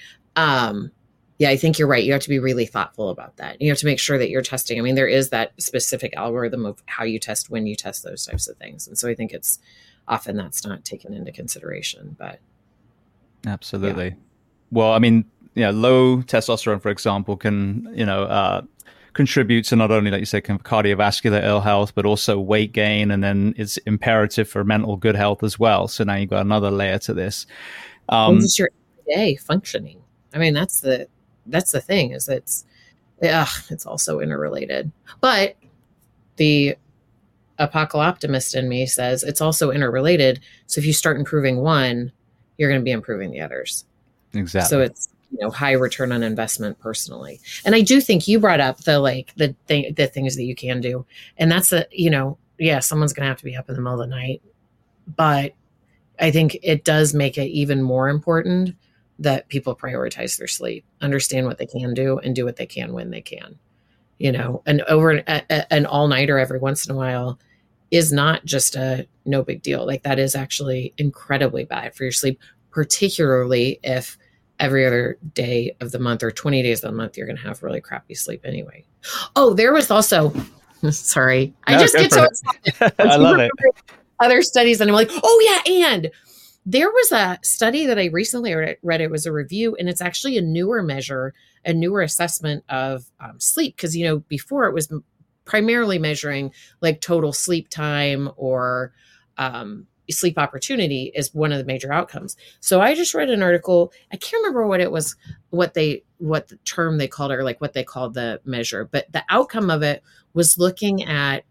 I think you're right. You have to be really thoughtful about that. You have to make sure that you're testing. I mean, there is that specific algorithm of how you test, when you test, those types of things. And so I think it's often that's not taken into consideration, but. Absolutely. Yeah. Well, I mean, low testosterone, for example, can, contribute to not only, like you say, cardiovascular ill health, but also weight gain. And then it's imperative for mental good health as well. So now you've got another layer to this. It's your everyday functioning. I mean, that's the thing, is it's also interrelated. But the apocalyptimist in me says it's also interrelated. So if you start improving one, you're going to be improving the others. Exactly. So it's high return on investment personally. And I do think you brought up the things that you can do, and that's someone's going to have to be up in the middle of the night, but I think it does make it even more important that people prioritize their sleep, understand what they can do, and do what they can when they can. And over an all-nighter every once in a while is not just a no big deal. Like, that is actually incredibly bad for your sleep, particularly if every other day of the month or 20 days of the month, you're going to have really crappy sleep anyway. Oh, there was also, sorry, I just get so excited. I love it. Other studies, and I'm like, oh yeah. And there was a study that I recently read. It was a review, and it's actually a newer measure, a newer assessment of sleep. Because, before it was primarily measuring like total sleep time or sleep opportunity is one of the major outcomes. So I just read an article. I can't remember what it was, what the term they called it, or like what they called the measure, but the outcome of it was looking at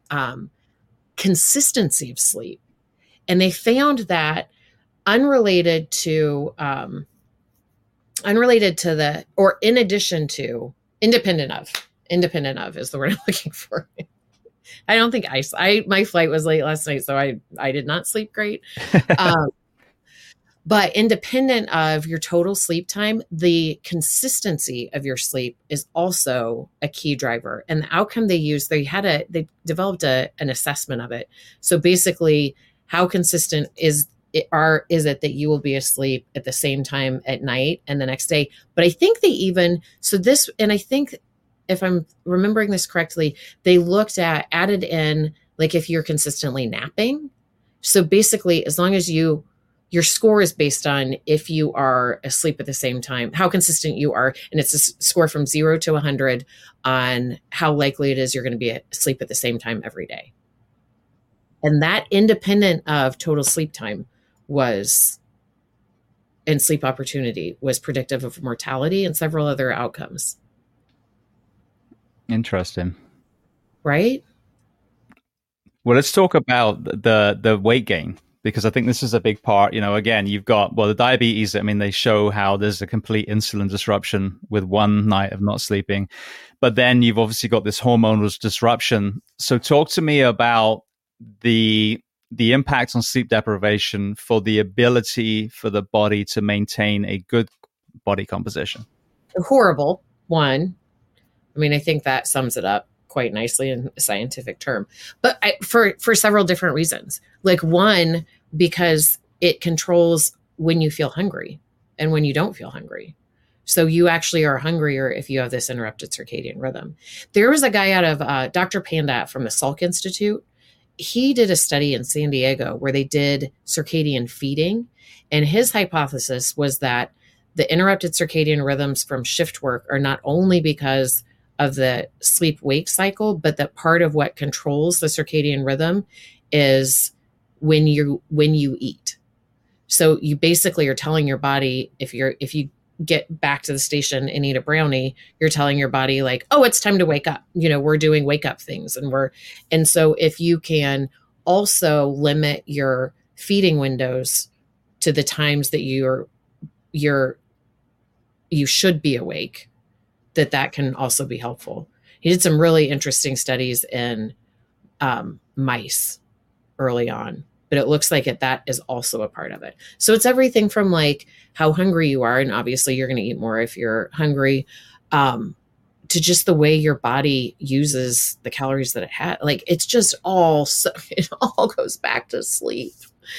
consistency of sleep. And they found that independent of is the word I'm looking for. I don't think my flight was late last night, so I did not sleep great. But independent of your total sleep time, the consistency of your sleep is also a key driver. And the outcome they used, they developed an assessment of it. So basically, how consistent is it that you will be asleep at the same time at night and the next day? But I think I think if I'm remembering this correctly, they added in, like, if you're consistently napping. So basically, as long as your score is based on if you are asleep at the same time, how consistent you are. And it's a score from 0 to 100 on how likely it is you're going to be asleep at the same time every day. And that, independent of total sleep time, and sleep opportunity, was predictive of mortality and several other outcomes. Interesting. Right? Well, let's talk about the weight gain, because I think this is a big part. Again, you've got, the diabetes. I mean, they show how there's a complete insulin disruption with one night of not sleeping. But then you've obviously got this hormonal disruption. So talk to me about the impact on sleep deprivation for the ability for the body to maintain a good body composition. A horrible one. I mean, I think that sums it up quite nicely in a scientific term, but for several different reasons. Like, one, because it controls when you feel hungry and when you don't feel hungry. So you actually are hungrier if you have this interrupted circadian rhythm. There was a guy out of Dr. Panda from the Salk Institute, he did a study in San Diego where they did circadian feeding. And his hypothesis was that the interrupted circadian rhythms from shift work are not only because of the sleep wake cycle, but that part of what controls the circadian rhythm is when you eat. So you basically are telling your body, if you get back to the station and eat a brownie, you're telling your body like, oh, it's time to wake up. We're doing wake up things. And so if you can also limit your feeding windows to the times that you should be awake, that can also be helpful. He did some really interesting studies in mice early on, but it looks like that is also a part of it. So it's everything from like how hungry you are, and obviously you're going to eat more if you're hungry, to just the way your body uses the calories that it had. Like it's just it all goes back to sleep.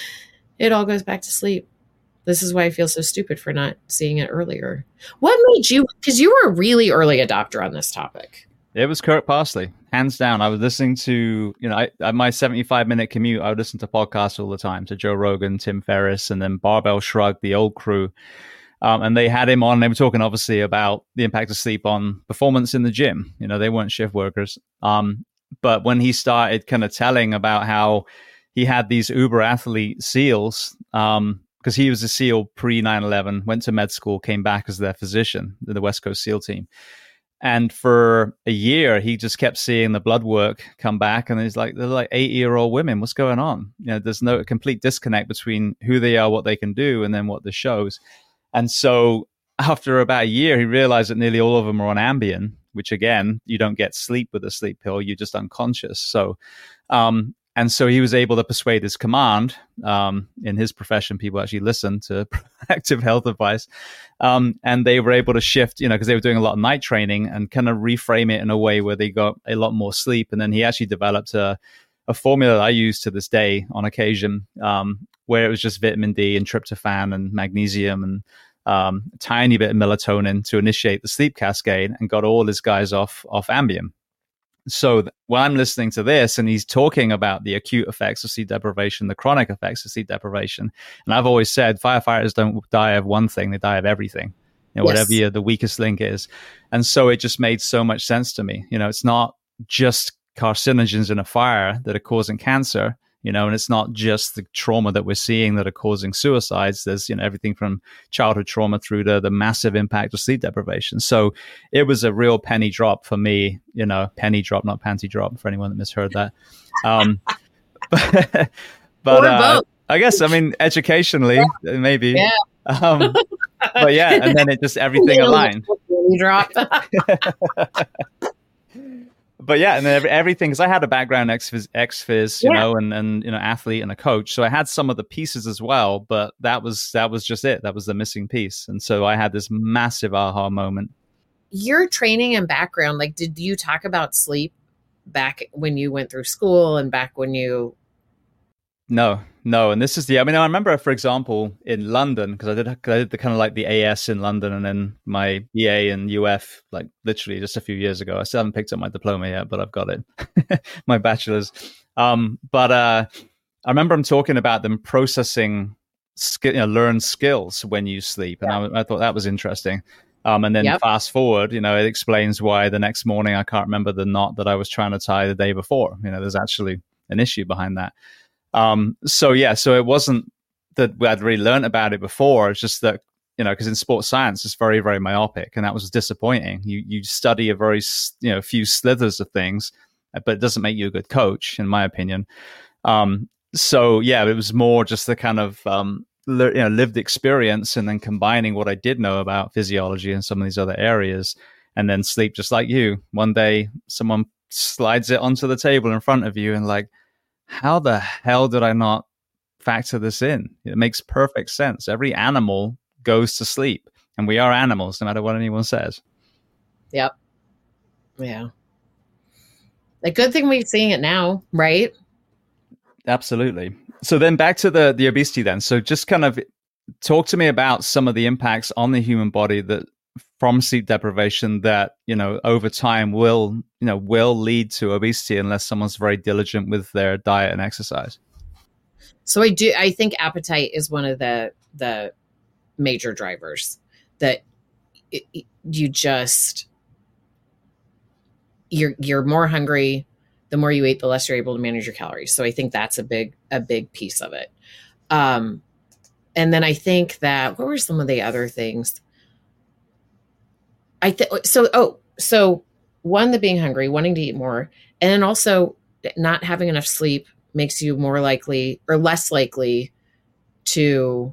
It all goes back to sleep. This is why I feel so stupid for not seeing it earlier. What made you, because you were a really early adopter on this topic. It was Kirk Parsley, hands down. I was listening to, at my 75-minute commute, I would listen to podcasts all the time, to Joe Rogan, Tim Ferriss, and then Barbell Shrugged, the old crew. And they had him on. They were talking, obviously, about the impact of sleep on performance in the gym. They weren't shift workers. But when he started kind of telling about how he had these uber athlete SEALs, because he was a SEAL pre 9/11, went to med school, came back as their physician, the West Coast SEAL team. And for a year, he just kept seeing the blood work come back. And he's like, they're like 80-year-old women. What's going on? There's no complete disconnect between who they are, what they can do, and then what the shows. And so after about a year, he realized that nearly all of them are on Ambien, which again, you don't get sleep with a sleep pill. You're just unconscious. So, and so he was able to persuade his command. In his profession, people actually listen to proactive health advice. And they were able to shift, because they were doing a lot of night training, and kind of reframe it in a way where they got a lot more sleep. And then he actually developed a formula that I use to this day on occasion, where it was just vitamin D and tryptophan and magnesium and a tiny bit of melatonin to initiate the sleep cascade, and got all his guys off Ambien. So when I'm listening to this and he's talking about the acute effects of sleep deprivation, the chronic effects of sleep deprivation, and I've always said firefighters don't die of one thing, they die of everything, Yes. Whatever the weakest link is. And so it just made so much sense to me. It's not just carcinogens in a fire that are causing cancer, and it's not just the trauma that we're seeing that are causing suicides. There's, everything from childhood trauma through to the massive impact of sleep deprivation. So it was a real penny drop for me, penny drop, not panty drop, for anyone that misheard that. But I guess, educationally, maybe. Yeah. But yeah, and then it just, everything aligned. Drop. But yeah, and then everything, because I had a background ex-phys, and athlete and a coach, so I had some of the pieces as well. But that was just it. That was the missing piece, and so I had this massive aha moment. Your training and background, like, did you talk about sleep back when you went through school and back when you? No. And this is I remember, for example, in London, because I did the kind of like the AS in London, and then my BA in UF, like literally just a few years ago. I still haven't picked up my diploma yet, but I've got it, my bachelor's. But I remember I'm talking about them processing learned skills when you sleep. And I thought that was interesting. And then fast forward, it explains why the next morning I can't remember the knot that I was trying to tie the day before. There's actually an issue behind that. So it wasn't that I'd really learned about it before. It's just that, because in sports science, it's very, very myopic, and that was disappointing. You study a very, few slithers of things, but it doesn't make you a good coach, in my opinion. It was more just the kind of, lived experience, and then combining what I did know about physiology and some of these other areas, and then sleep, just like you. One day, someone slides it onto the table in front of you, and like, how the hell did I not factor this in? It makes perfect sense. Every animal goes to sleep, and we are animals, no matter what anyone says. Yep. Yeah. A good thing we're seeing it now, right? Absolutely. So then back to the obesity then. So just kind of talk to me about some of the impacts on the human body that from sleep deprivation that, over time will lead to obesity unless someone's very diligent with their diet and exercise. So I think appetite is one of the major drivers that you're more hungry. The more you eat, the less you're able to manage your calories. So I think that's a big piece of it. And then I think that, what were some of the other things? So one, the being hungry, wanting to eat more, and then also not having enough sleep makes you more likely or less likely to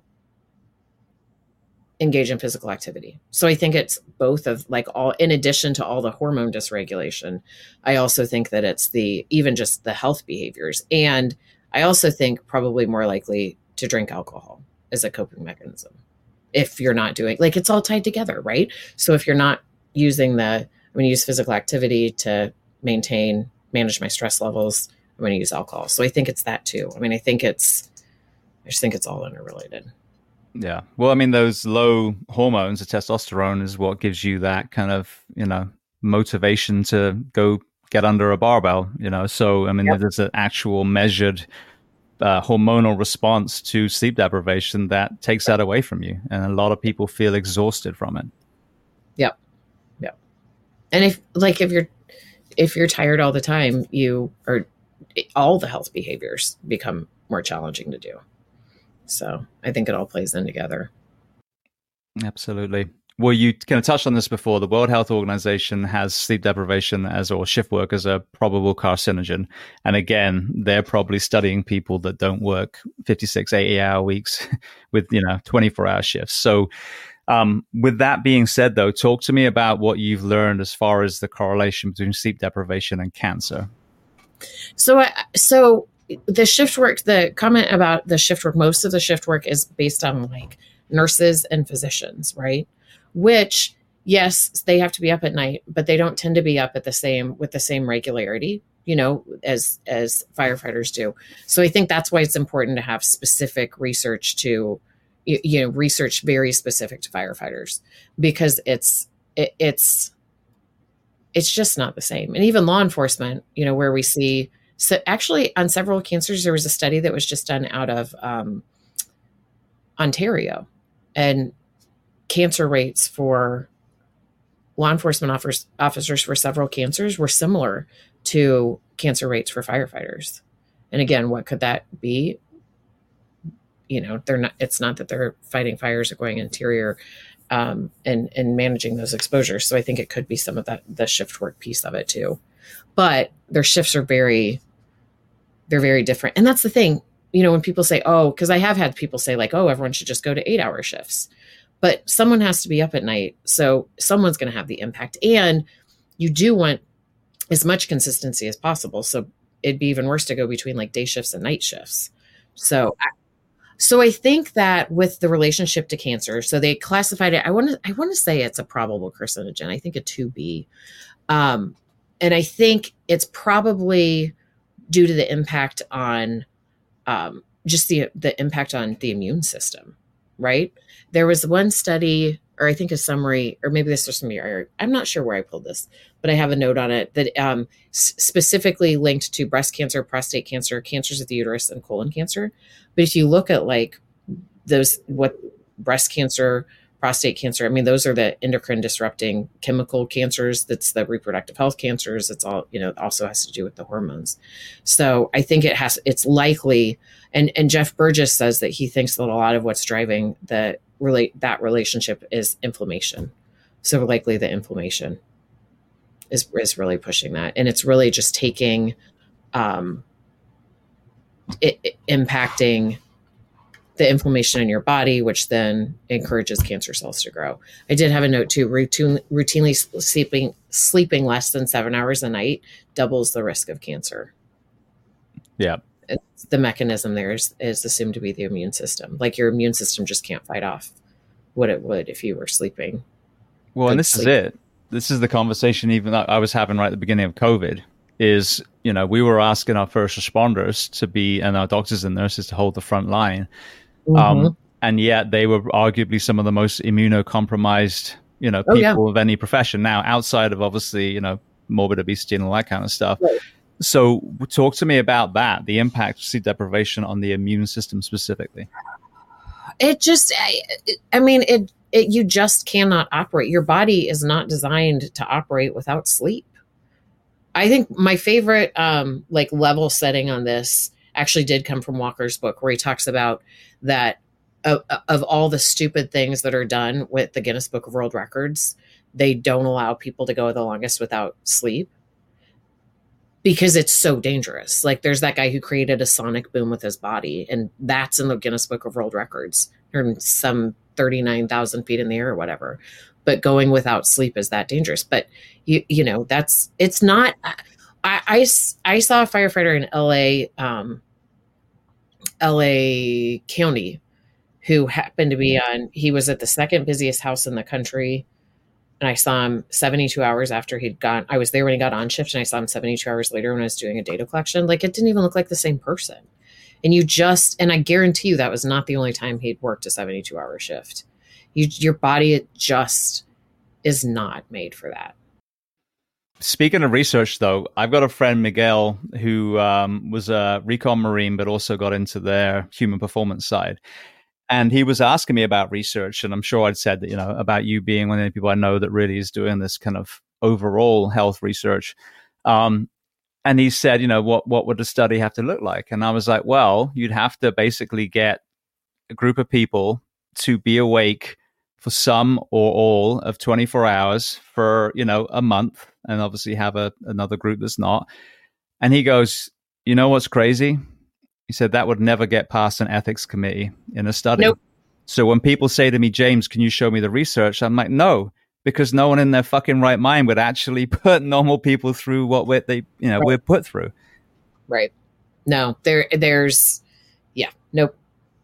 engage in physical activity. So I think it's both of in addition to all the hormone dysregulation, I also think that it's even just the health behaviors. And I also think probably more likely to drink alcohol as a coping mechanism. If you're not doing, it's all tied together, right? So if you're not using I'm going to use physical activity to manage my stress levels, I'm going to use alcohol. So I think it's that too. I just think it's all interrelated. Yeah. Well, those low hormones, the testosterone, is what gives you that kind of, motivation to go get under a barbell, So, yep. There's an actual measured hormonal response to sleep deprivation that takes that away from you. And a lot of people feel exhausted from it. Yep. Yep. And if you're tired all the time, all the health behaviors become more challenging to do. So I think it all plays in together. Absolutely. Well, you kind of touched on this before. The World Health Organization has sleep deprivation or shift work as a probable carcinogen. And again, they're probably studying people that don't work 56, 80-hour weeks with, 24-hour shifts. So with that being said, though, talk to me about what you've learned as far as the correlation between sleep deprivation and cancer. So the shift work, the comment about the shift work, most of the shift work is based on nurses and physicians, right? Which, yes, they have to be up at night, but they don't tend to be up with the same regularity, as firefighters do. So I think that's why it's important to have specific research research very specific to firefighters, because it's just not the same. And even law enforcement, where we see, so actually on several cancers, there was a study that was just done out of Ontario, and cancer rates for law enforcement officers for several cancers were similar to cancer rates for firefighters. And again, what could that be? It's not that they're fighting fires or going interior and managing those exposures. So I think it could be some of the shift work piece of it too. But their shifts are they're very different. And that's the thing, when people say, because I have had people say everyone should just go to 8-hour shifts, but someone has to be up at night. So someone's going to have the impact, and you do want as much consistency as possible. So it'd be even worse to go between day shifts and night shifts. So I think that with the relationship to cancer, so they classified it, I want to say it's a probable carcinogen. I think a 2B. And I think it's probably due to the impact on just the impact on the immune system, right? There was one study, or I think a summary, or maybe this was from your, I'm not sure where I pulled this, but I have a note on it that specifically linked to breast cancer, prostate cancer, cancers of the uterus, and colon cancer. But if you look at what breast cancer, prostate cancer, those are the endocrine disrupting chemical cancers. That's the reproductive health cancers. It's all, it also has to do with the hormones. So I think it's likely, and Jeff Burgess says that he thinks that a lot of what's driving that relationship is inflammation. So likely the inflammation is really pushing that. And it's really just taking, impacting the inflammation in your body, which then encourages cancer cells to grow. I did have a note too, routinely sleeping less than 7 hours a night doubles the risk of cancer. Yeah. The mechanism there is assumed to be the immune system. Your immune system just can't fight off what it would if you were sleeping. Well, and this is it. This is the conversation even that I was having right at the beginning of COVID is, we were asking our first responders to be, and our doctors and nurses to hold the front line. Mm-hmm. And yet they were arguably some of the most immunocompromised people of any profession now, outside of obviously, morbid obesity and all that kind of stuff. Right. So talk to me about that, the impact of sleep deprivation on the immune system specifically. It just, I mean, you just cannot operate. Your body is not designed to operate without sleep. I think my favorite level setting on this actually did come from Walker's book, where he talks about that of all the stupid things that are done with the Guinness Book of World Records, they don't allow people to go the longest without sleep because it's so dangerous. Like there's that guy who created a sonic boom with his body, and that's in the Guinness Book of World Records, or some 39,000 feet in the air or whatever. But going without sleep is that dangerous. But it's not. I saw a firefighter in LA County who happened to be he was at the second busiest house in the country. And I saw him 72 hours after he'd gone. I was there when he got on shift, and I saw him 72 hours later when I was doing a data collection. Like, it didn't even look like the same person. And I guarantee you that was not the only time he'd worked a 72-hour shift. Your body just is not made for that. Speaking of research, though, I've got a friend, Miguel, who was a recon Marine, but also got into their human performance side. And he was asking me about research, and I'm sure I'd said that, about you being one of the people I know that really is doing this kind of overall health research. And he said, what would the study have to look like? And I was like, well, you'd have to basically get a group of people to be awake for some or all of 24 hours for, a month, and obviously have another group that's not. And he goes, what's crazy? He said that would never get past an ethics committee in a study. Nope. So when people say to me, James, can you show me the research? I'm like, no, because no one in their fucking right mind would actually put normal people through what we're put through. Right. No, there's, nope.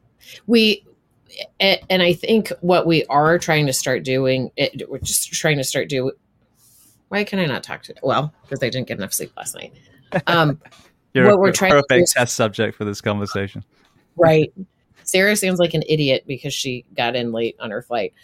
And I think what we are trying to start doing, we're just trying to start doing. Why can I not talk to? Well, because I didn't get enough sleep last night. You're a perfect test subject for this conversation. Right. Sarah sounds like an idiot because she got in late on her flight.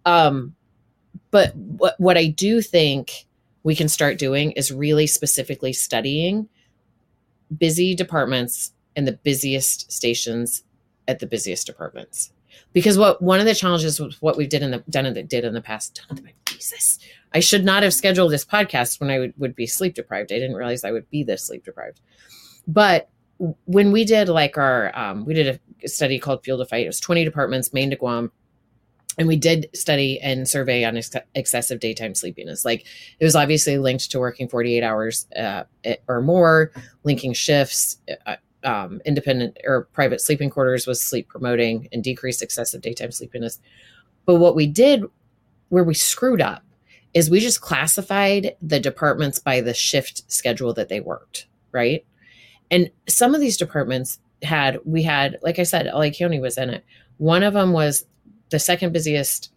But what I do think we can start doing is really specifically studying busy departments and the busiest stations at the busiest departments. Because one of the challenges with what we've did in the past, Jesus, I should not have scheduled this podcast when I would be sleep deprived. I didn't realize I would be this sleep deprived. But when we did we did a study called Fuel to Fight. It was 20 departments, Maine to Guam. And we did study and survey on excessive daytime sleepiness. Like, it was obviously linked to working 48 hours or more, linking shifts, independent or private sleeping quarters was sleep promoting, and decreased excessive daytime sleepiness. But what we did, where we screwed up, is we just classified the departments by the shift schedule that they worked, right? And some of these departments we had, like I said, LA County was in it. One of them was the second busiest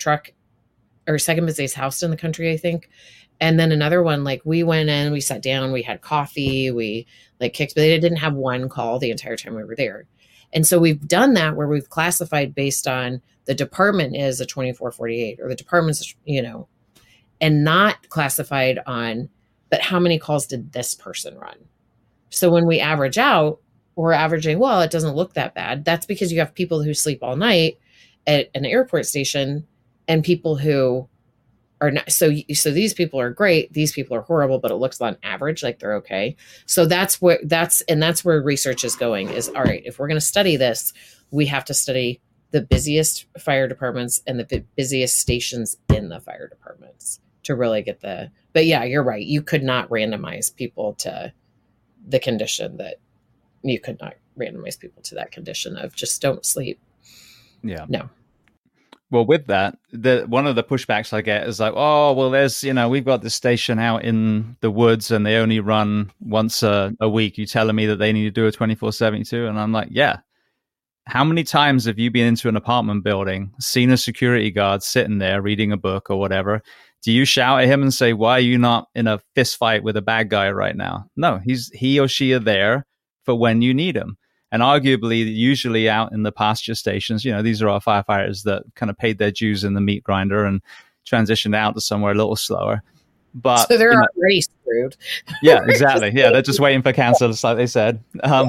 house in the country, I think. And then another one, like, we went in, we sat down, we had coffee, we kicked, but they didn't have one call the entire time we were there. And so we've done that where we've classified based on the department is a 24/48, or the department's, and not classified on, but how many calls did this person run? So when we average out, we're averaging, well, it doesn't look that bad. That's because you have people who sleep all night at an airport station and people who are not. So these people are great. These people are horrible, but it looks on average like they're okay. So that's where research is going, is, all right, if we're going to study this, we have to study the busiest fire departments and the busiest stations in the fire departments to really get but yeah, you're right. You could not randomize people to the condition that you could not randomize people to that condition of just don't sleep. Yeah. No. Well, with that, one of the pushbacks I get is like, oh, well, there's, we've got this station out in the woods and they only run once a week. You telling me that they need to do a 24/72? And I'm like, yeah. How many times have you been into an apartment building, seen a security guard sitting there reading a book or whatever? Do you shout at him and say, why are you not in a fist fight with a bad guy right now? No, he or she are there for when you need him. And arguably, usually out in the pasture stations, these are our firefighters that kind of paid their dues in the meat grinder and transitioned out to somewhere a little slower. But so they're already screwed. Yeah, exactly. Yeah, they're just waiting for cancer, just like they said.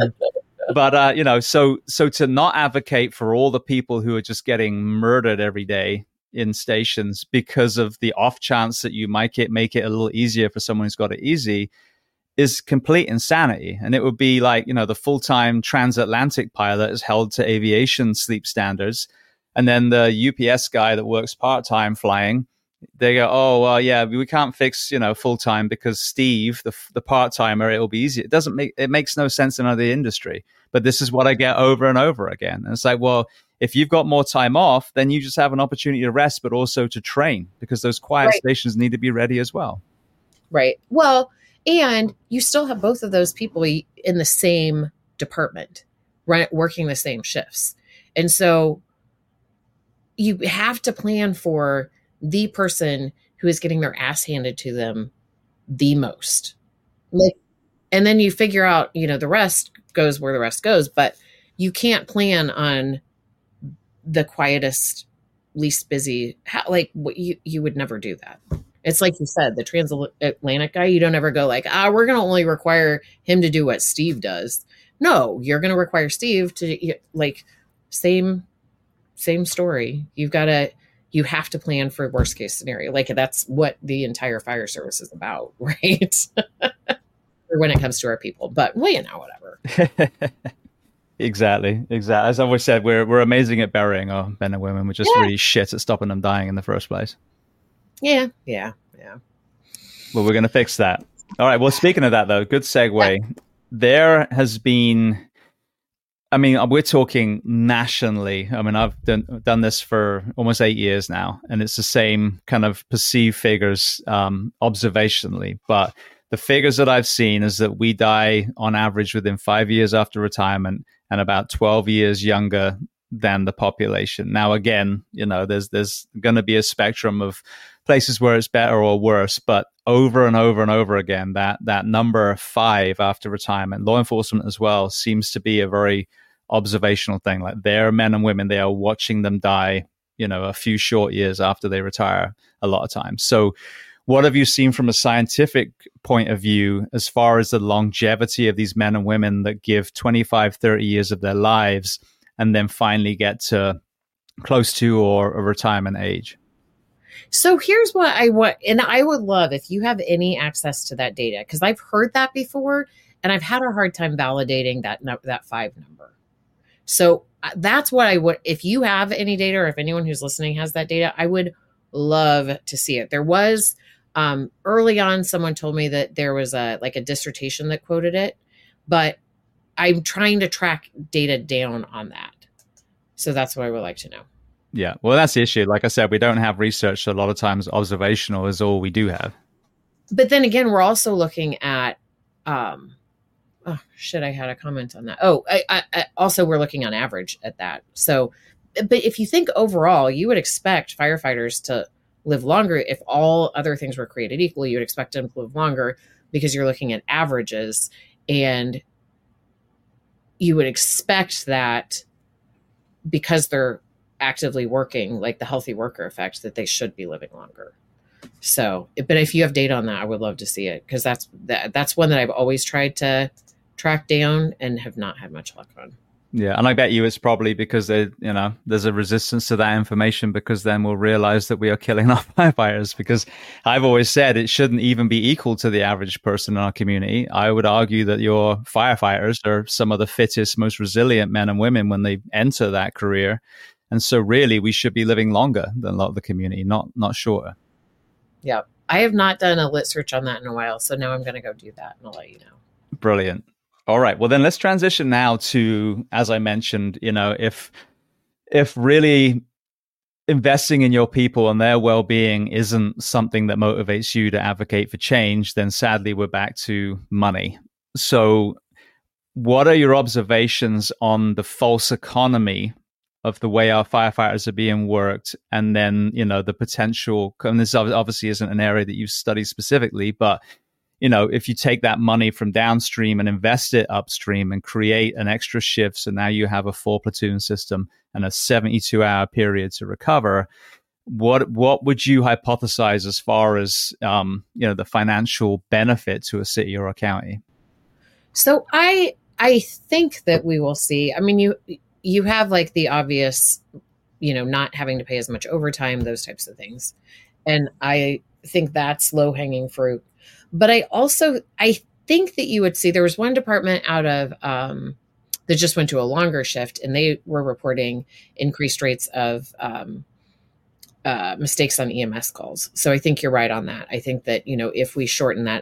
But so to not advocate for all the people who are just getting murdered every day in stations because of the off chance that you might make it a little easier for someone who's got it easy is complete insanity. And it would be like, the full-time transatlantic pilot is held to aviation sleep standards. And then the UPS guy that works part-time flying, they go, oh, well, yeah, we can't fix, full-time because Steve, the part-timer, it'll be easy. It makes no sense in other industry. But this is what I get over and over again. And it's like, well, if you've got more time off, then you just have an opportunity to rest, but also to train, because those quiet stations need to be ready as well. Right. Well, and you still have both of those people in the same department, right, working the same shifts. And so you have to plan for the person who is getting their ass handed to them the most. And then you figure out, the rest goes where the rest goes, but you can't plan on the quietest, least busy. You would never do that. It's like you said, the transatlantic guy, you don't ever go like, we're going to only require him to do what Steve does. No, you're going to require Steve to same story. You have to plan for worst case scenario. That's what the entire fire service is about, right? When it comes to our people, but whatever. Exactly. As I've always said, we're amazing at burying our men and women. We're just really shit at stopping them dying in the first place. Yeah. Well, we're going to fix that. All right. Well, speaking of that, though, good segue. Yeah. There has been, we're talking nationally. I've done this for almost 8 years now, and it's the same kind of perceived figures observationally. But the figures that I've seen is that we die on average within 5 years after retirement and about 12 years younger than the population. Now, again, there's going to be a spectrum of places where it's better or worse, but over and over and over again, that number 5 after retirement, law enforcement as well, seems to be a very observational thing. Like, they're men and women, they are watching them die, a few short years after they retire a lot of times. So what have you seen from a scientific point of view as far as the longevity of these men and women that give 25, 30 years of their lives and then finally get to close to or a retirement age? So here's what I want, and I would love if you have any access to that data, because I've heard that before and I've had a hard time validating that 5 number. So that's what I would, if you have any data, or if anyone who's listening has that data, I would love to see it. There was early on, someone told me that there was a dissertation that quoted it, but I'm trying to track data down on that. So that's what I would like to know. Yeah. Well, that's the issue. Like I said, we don't have research. So a lot of times observational is all we do have. But then again, we're also looking at, I had a comment on that. I also, we're looking on average at that. So, but if you think overall, you would expect firefighters to live longer. If all other things were created equally, you would expect them to live longer, because you're looking at averages, and you would expect that because they're actively working, like the healthy worker effect, that they should be living longer. So, but if you have data on that, I would love to see it, because that's one that I've always tried to track down and have not had much luck on. Yeah, and I bet you it's probably because there's a resistance to that information, because then we'll realize that we are killing our firefighters. Because I've always said it shouldn't even be equal to the average person in our community. I would argue that your firefighters are some of the fittest, most resilient men and women when they enter that career. And so really, we should be living longer than a lot of the community, not shorter. Yeah, I have not done a lit search on that in a while. So now I'm going to go do that, and I'll let you know. Brilliant. All right. Well, then let's transition now to, as I mentioned, if really investing in your people and their well-being isn't something that motivates you to advocate for change, then sadly we're back to money. So what are your observations on the false economy of the way our firefighters are being worked, and then, the potential, and this obviously isn't an area that you've studied specifically, but if you take that money from downstream and invest it upstream and create an extra shift, so now you have a 4 platoon system and a 72-hour period to recover, what would you hypothesize as far as the financial benefit to a city or a county? So I think that we will see. I mean, you have like the obvious, not having to pay as much overtime, those types of things, and I think that's low hanging fruit. But I think that you would see there was one department out of that just went to a longer shift, and they were reporting increased rates of mistakes on EMS calls. So I think you're right on that. I think that, if we shorten that,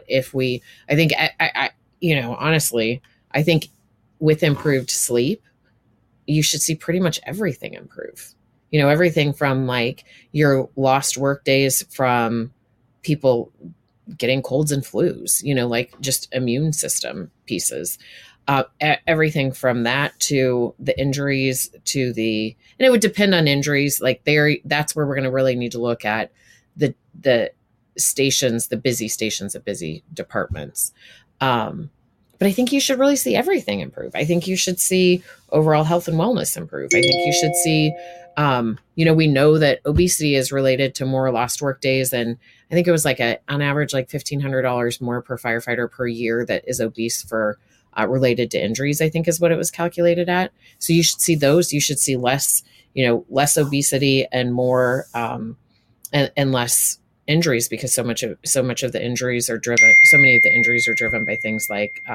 honestly, I think with improved sleep, you should see pretty much everything improve. Everything from like your lost work days from people getting colds and flus, like just immune system pieces. Everything from that to the injuries and it would depend on injuries. Like that's where we're going to really need to look at the stations, the busy stations, the busy departments. But I think you should really see everything improve. I think you should see overall health and wellness improve. I think you should see, we know that obesity is related to more lost work days. And I think it was like on average, like $1,500 more per firefighter per year that is obese for related to injuries, I think is what it was calculated at. So you should see those. You should see less obesity and more and less injuries, because so many of the injuries are driven by things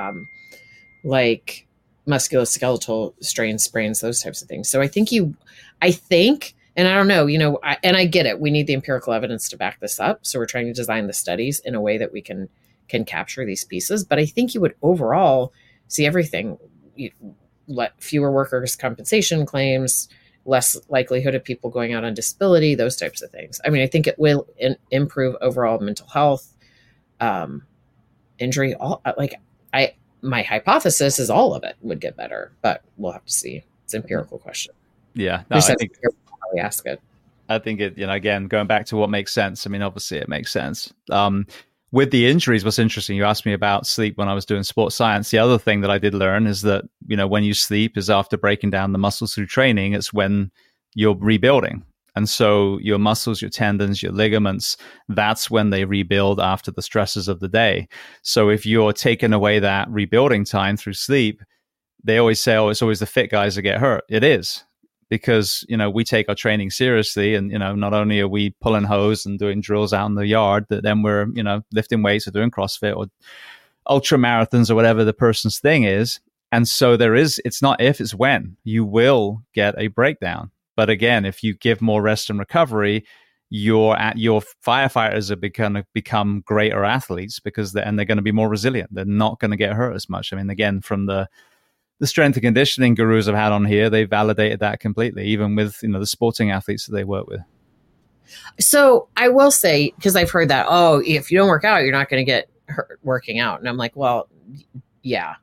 like musculoskeletal strains, sprains, those types of things. So I think, and I don't know, and I get it. We need the empirical evidence to back this up. So we're trying to design the studies in a way that we can capture these pieces. But I think you would overall see everything. Let fewer workers' compensation claims, less likelihood of people going out on disability, those types of things. I mean, I think it will improve overall mental health, injury. My hypothesis is all of it would get better, but we'll have to see. It's an empirical question. Yeah, no, I think how we ask it. I think it, again, going back to what makes sense. I mean, obviously it makes sense. With the injuries, what's interesting, you asked me about sleep when I was doing sports science. The other thing that I did learn is that, when you sleep is after breaking down the muscles through training, it's when you're rebuilding. And so your muscles, your tendons, your ligaments, that's when they rebuild after the stresses of the day. So if you're taking away that rebuilding time through sleep, they always say, oh, it's always the fit guys that get hurt. It is. Because, we take our training seriously, and, not only are we pulling hose and doing drills out in the yard, but then we're, lifting weights or doing CrossFit or ultra marathons or whatever the person's thing is. And so it's not if, it's when you will get a breakdown. But again, if you give more rest and recovery, your firefighters are going to become greater athletes because they're going to be more resilient. They're not going to get hurt as much. I mean, again, from the strength and conditioning gurus I've had on here, they validated that completely, even with, the sporting athletes that they work with. So I will say, because I've heard that, oh, if you don't work out, you're not going to get hurt working out. And I'm like, well, yeah.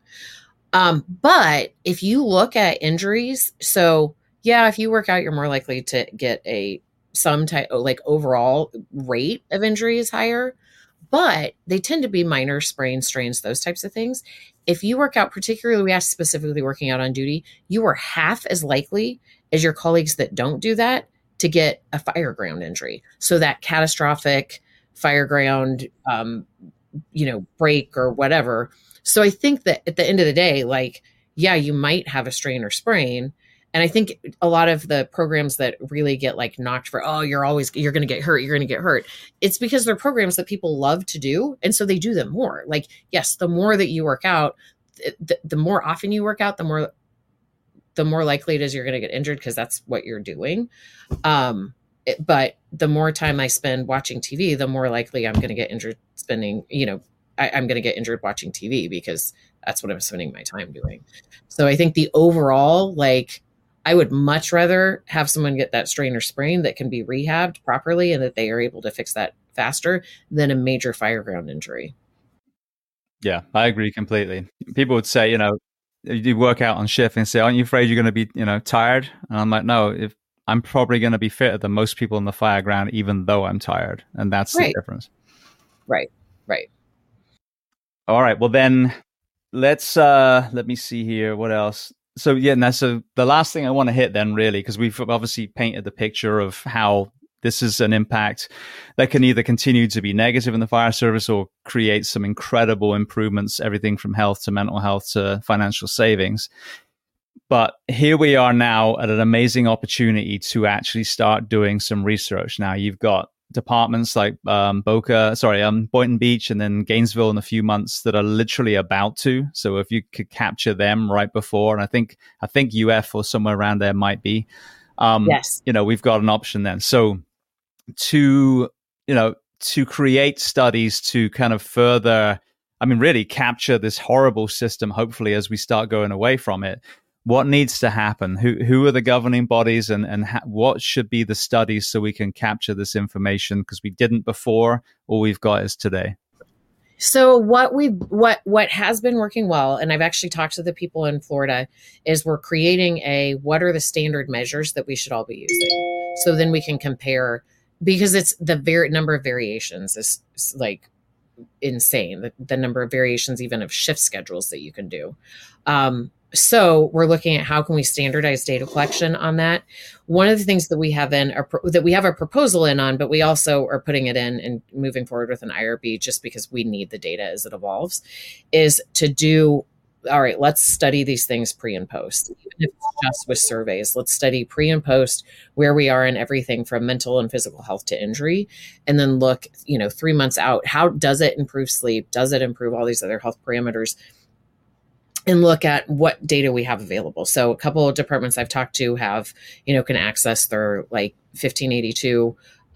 But if you look at injuries, so yeah, if you work out, you're more likely to get some type of overall rate of injury is higher, but they tend to be minor sprains, strains, those types of things. If you work out, particularly we ask specifically working out on duty, you are half as likely as your colleagues that don't do that to get a fireground injury. So that catastrophic fireground, break or whatever. So I think that at the end of the day, yeah, you might have a strain or sprain. And I think a lot of the programs that really get knocked for, oh, you're going to get hurt. It's because they're programs that people love to do. And so they do them more. Yes, the more that you work out, the more often you work out, the more likely it is you're going to get injured because that's what you're doing. But the more time I spend watching TV, the more likely I'm going to get injured I'm going to get injured watching TV because that's what I'm spending my time doing. So I think the overall, I would much rather have someone get that strain or sprain that can be rehabbed properly and that they are able to fix that faster than a major fireground injury. Yeah, I agree completely. People would say, you work out on shift and say, aren't you afraid you're going to be, tired? And I'm like, no, I'm probably going to be fitter than most people in the fireground, even though I'm tired. And that's the difference. Right. All right. Well, then let me see here. What else? So, so the last thing I want to hit then really, because we've obviously painted the picture of how this is an impact that can either continue to be negative in the fire service or create some incredible improvements, everything from health to mental health to financial savings. But here we are now at an amazing opportunity to actually start doing some research. Now you've got departments like Boynton Beach and then Gainesville in a few months that are literally about to. So if you could capture them right before, and I think UF or somewhere around there might be, yes, we've got an option then. So to create studies to kind of further, really capture this horrible system, hopefully as we start going away from it. What needs to happen? Who are the governing bodies, and what should be the studies so we can capture this information? Because we didn't before. All we've got is today. So what has been working well, and I've actually talked to the people in Florida, is we're creating what are the standard measures that we should all be using. So then we can compare, because it's the number of variations is like insane. The number of variations even of shift schedules that you can do. So we're looking at how can we standardize data collection on that. One of the things that we have that we have a proposal in on, but we also are putting it in and moving forward with an IRB just because we need the data as it evolves, is to do, all right, let's study these things pre and post. Even if it's just with surveys, let's study pre and post where we are in everything from mental and physical health to injury. And then look, 3 months out, how does it improve sleep? Does it improve all these other health parameters? And look at what data we have available. So a couple of departments I've talked to have, can access their like 1582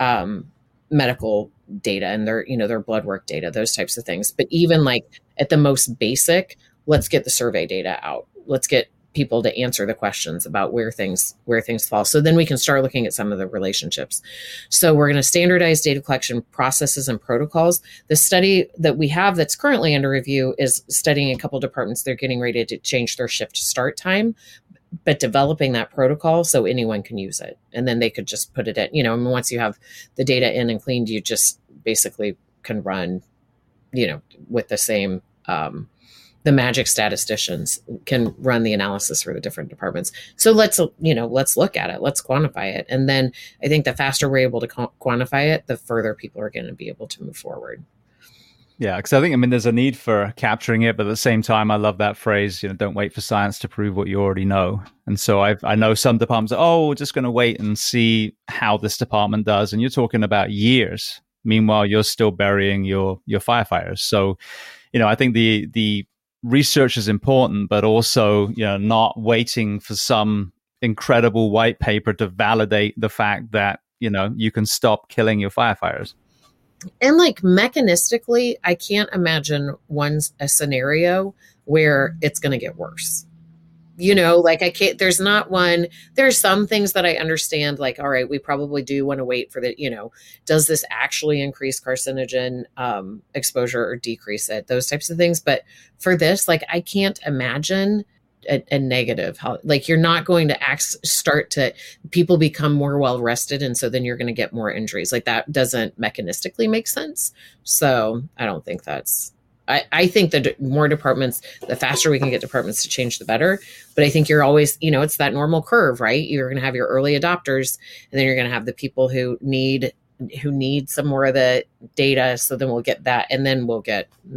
medical data and their blood work data, those types of things. But even like at the most basic, let's get the survey data out. Let's get people to answer the questions about where things fall. So then we can start looking at some of the relationships. So we're going to standardize data collection processes and protocols. The study that we have that's currently under review is studying a couple of departments. They're getting ready to change their shift start time, but developing that protocol so anyone can use it. And then they could just put it in, once you have the data in and cleaned, you just basically can run, with the same, the magic statisticians can run the analysis for the different departments. So let's look at it. Let's quantify it. And then I think the faster we're able to quantify it, the further people are going to be able to move forward. Yeah, because I think, there's a need for capturing it, but at the same time, I love that phrase, don't wait for science to prove what you already know. And so I know some departments are, we're just going to wait and see how this department does. And you're talking about years. Meanwhile, you're still burying your firefighters. So, I think the research is important, but also, not waiting for some incredible white paper to validate the fact that, you can stop killing your firefighters. And like mechanistically, I can't imagine a scenario where it's going to get worse. I can't, there's not one, there's some things that I understand, like, all right, we probably do want to wait for the, does this actually increase carcinogen exposure or decrease it? Those types of things. But for this, like, I can't imagine a negative, how, like, you're not going to start to, people become more well rested. And so then you're going to get more injuries. Like, that doesn't mechanistically make sense. So I don't think I think that more departments, the faster we can get departments to change, the better. But I think you're always, it's that normal curve, right? You're going to have your early adopters, and then you're going to have the people who need some more of the data. So then we'll get that, and then we'll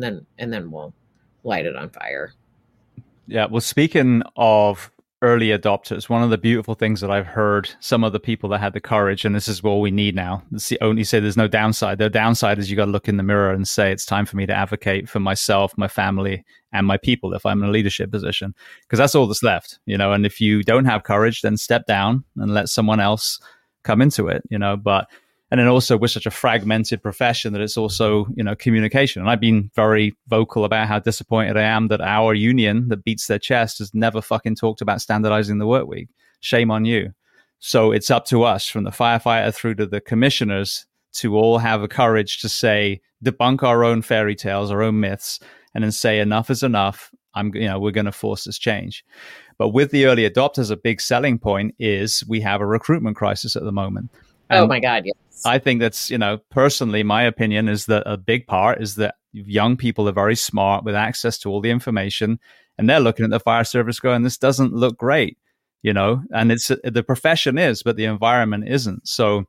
light it on fire. Yeah. Well, speaking of early adopters, one of the beautiful things that I've heard some of the people that had the courage, and this is what we need now. Only say there's no downside. The downside is you got to look in the mirror and say, it's time for me to advocate for myself, my family, and my people if I'm in a leadership position, because that's all that's left, and if you don't have courage, then step down and let someone else come into it, and then also we're such a fragmented profession that it's also, communication. And I've been very vocal about how disappointed I am that our union that beats their chest has never fucking talked about standardizing the work week. Shame on you. So it's up to us, from the firefighter through to the commissioners, to all have the courage to say, debunk our own fairy tales, our own myths, and then say enough is enough. We're going to force this change. But with the early adopters, a big selling point is we have a recruitment crisis at the moment. Oh my God, yes. I think that's, personally, my opinion is that a big part is that young people are very smart with access to all the information, and they're looking at the fire service going, this doesn't look great, and it's the profession is, but the environment isn't. So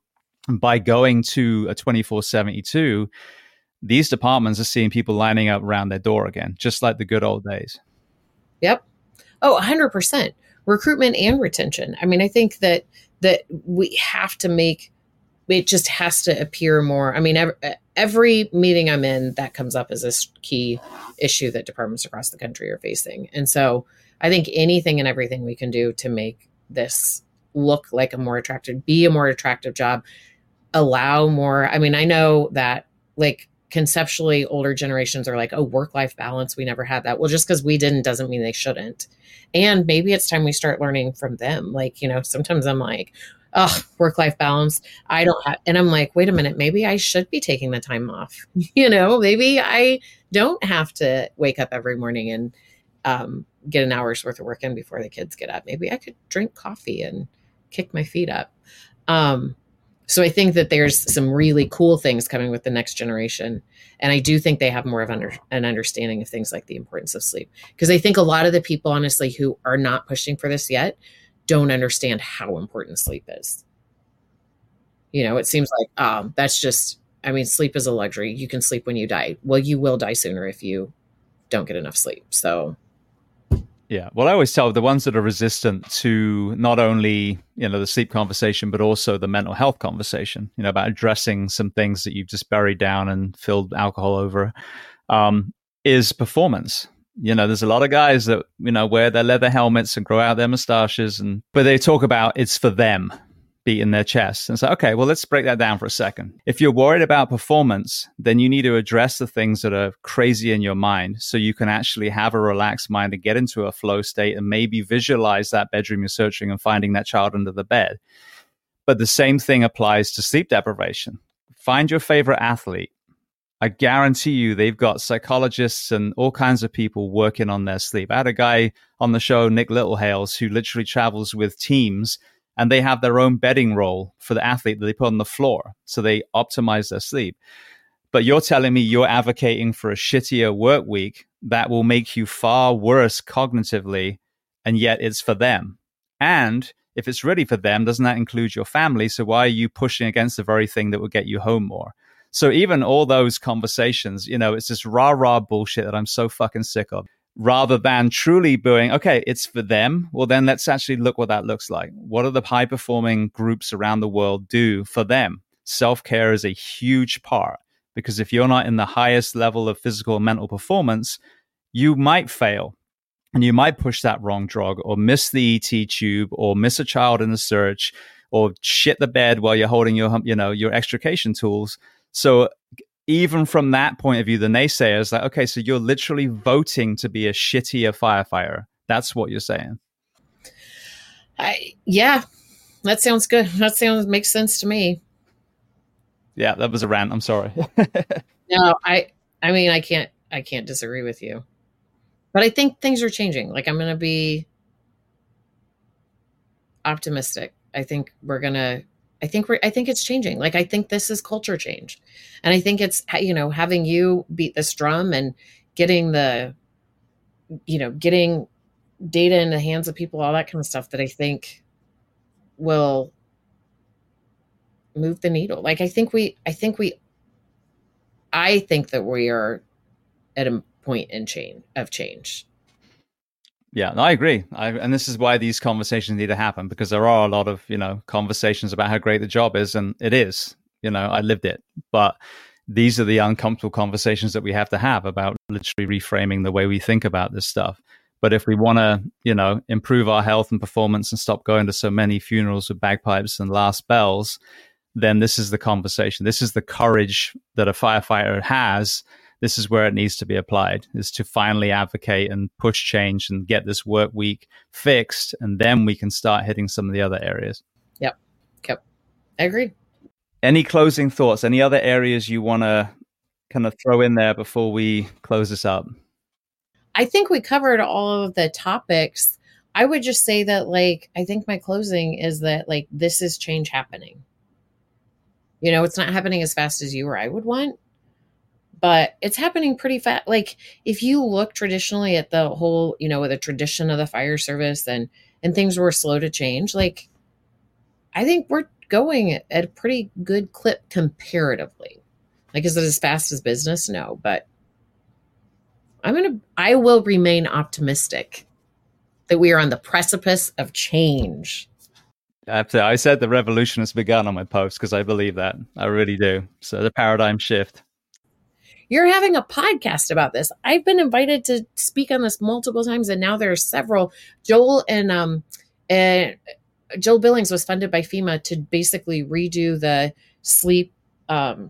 And by going to a 24/72, these departments are seeing people lining up around their door again, just like the good old days. Yep. Oh, 100%. Recruitment and retention. I mean, I think that we have to make it just has to appear more. I mean, every meeting I'm in, that comes up as a key issue that departments across the country are facing. And so I think anything and everything we can do to make this look like be a more attractive job, allow more. I mean, I know that like conceptually older generations are like, oh, work-life balance, we never had that. Well, just because we didn't doesn't mean they shouldn't. And maybe it's time we start learning from them. Like, sometimes I'm like, oh, work-life balance. I don't have, and I'm like, wait a minute, maybe I should be taking the time off. Maybe I don't have to wake up every morning and get an hour's worth of work in before the kids get up. Maybe I could drink coffee and kick my feet up. So I think that there's some really cool things coming with the next generation. And I do think they have more of an understanding of things like the importance of sleep. Because I think a lot of the people, honestly, who are not pushing for this yet, don't understand how important sleep is. It seems like that's just, sleep is a luxury. You can sleep when you die. Well, you will die sooner if you don't get enough sleep. So yeah, well, I always tell the ones that are resistant to not only, the sleep conversation, but also the mental health conversation, about addressing some things that you've just buried down and filled alcohol over, is performance. There's a lot of guys that, wear their leather helmets and grow out their mustaches, but they talk about it's for them, beating their chest. And it's like, okay, well, let's break that down for a second. If you're worried about performance, then you need to address the things that are crazy in your mind so you can actually have a relaxed mind and get into a flow state and maybe visualize that bedroom you're searching and finding that child under the bed. But the same thing applies to sleep deprivation. Find your favorite athlete. I guarantee you they've got psychologists and all kinds of people working on their sleep. I had a guy on the show, Nick Littlehales, who literally travels with teams, and they have their own bedding roll for the athlete that they put on the floor. So they optimize their sleep. But you're telling me you're advocating for a shittier work week that will make you far worse cognitively, and yet it's for them. And if it's really for them, doesn't that include your family? So why are you pushing against the very thing that would get you home more? So even all those conversations, it's this rah-rah bullshit that I'm so fucking sick of. Rather than truly being, okay, it's for them. Well, then let's actually look what that looks like. What do the high-performing groups around the world do for them? Self-care is a huge part, because if you're not in the highest level of physical and mental performance, you might fail. And you might push that wrong drug or miss the ET tube or miss a child in the search or shit the bed while you're holding your extrication tools. So even from that point of view, the naysayers like, okay, so you're literally voting to be a shittier firefighter. That's what you're saying. Yeah, that sounds good. That makes sense to me. Yeah, that was a rant. I'm sorry. No, I can't disagree with you. But I think things are changing. Like, I'm going to be optimistic. I think it's changing. Like, I think this is culture change. And I think it's, having you beat this drum and getting getting data in the hands of people, all that kind of stuff that I think will move the needle. Like, I think that we are at a point in change. Yeah, I agree. And this is why these conversations need to happen, because there are a lot of, conversations about how great the job is. And it is, I lived it. But these are the uncomfortable conversations that we have to have about literally reframing the way we think about this stuff. But if we want to, improve our health and performance and stop going to so many funerals with bagpipes and last bells, then this is the conversation. This is the courage that a firefighter has. This is where it needs to be applied, is to finally advocate and push change and get this work week fixed. And then we can start hitting some of the other areas. Yep. I agree. Any closing thoughts? Any other areas you want to kind of throw in there before we close this up? I think we covered all of the topics. I would just say that, I think my closing is that, this is change happening. It's not happening as fast as you or I would want, but it's happening pretty fast. Like, if you look traditionally at the whole, the tradition of the fire service and things were slow to change, I think going at a pretty good clip comparatively. Like, is it as fast as business? No, but I will remain optimistic that we are on the precipice of change. Absolutely. I said the revolution has begun on my post because I believe that. I really do. So the paradigm shift. You're having a podcast about this. I've been invited to speak on this multiple times, and now there are several. Joel Billings was funded by FEMA to basically redo the sleep, like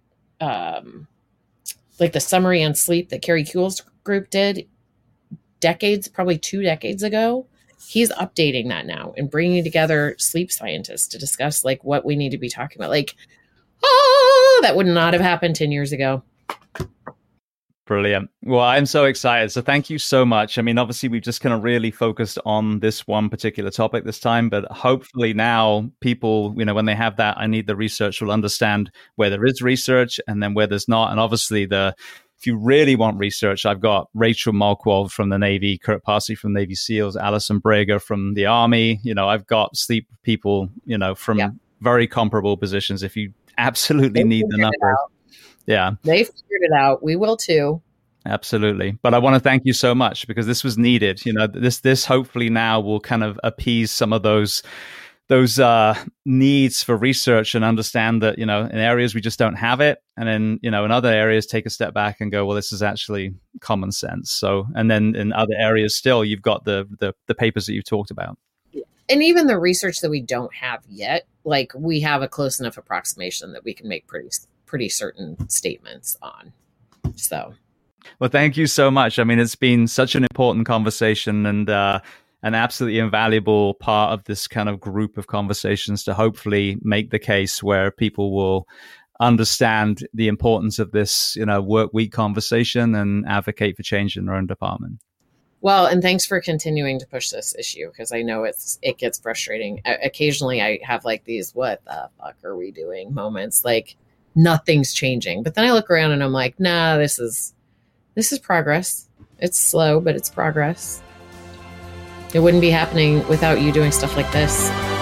the summary on sleep that Carrie Kuehl's group did probably 2 decades ago. He's updating that now and bringing together sleep scientists to discuss like what we need to be talking about. Like, that would not have happened 10 years ago. Brilliant. Well, I'm so excited. So thank you so much. I mean, obviously, we've just kind of really focused on this one particular topic this time, but hopefully now people, when they have that, I need the research, will understand where there is research and then where there's not. And obviously, if you really want research, I've got Rachel Malkwald from the Navy, Kurt Parsley from Navy SEALs, Alison Brager from the Army. I've got sleep people, from very comparable positions if you absolutely need the numbers. Yeah. They figured it out. We will too. Absolutely. But I want to thank you so much because this was needed. This hopefully now will kind of appease some of those needs for research and understand that, in areas we just don't have it. And then, in other areas, take a step back and go, well, this is actually common sense. So, and then in other areas still, you've got the papers that you've talked about. And even the research that we don't have yet, like we have a close enough approximation that we can make pretty certain statements on. So, well, thank you so much. I mean, it's been such an important conversation and an absolutely invaluable part of this kind of group of conversations to hopefully make the case where people will understand the importance of this, work week conversation and advocate for change in their own department. Well, and thanks for continuing to push this issue because I know it gets frustrating. Occasionally I have like these, what the fuck are we doing moments, like nothing's changing. But then I look around and I'm like, nah, this is progress. It's slow, but it's progress. It wouldn't be happening without you doing stuff like this.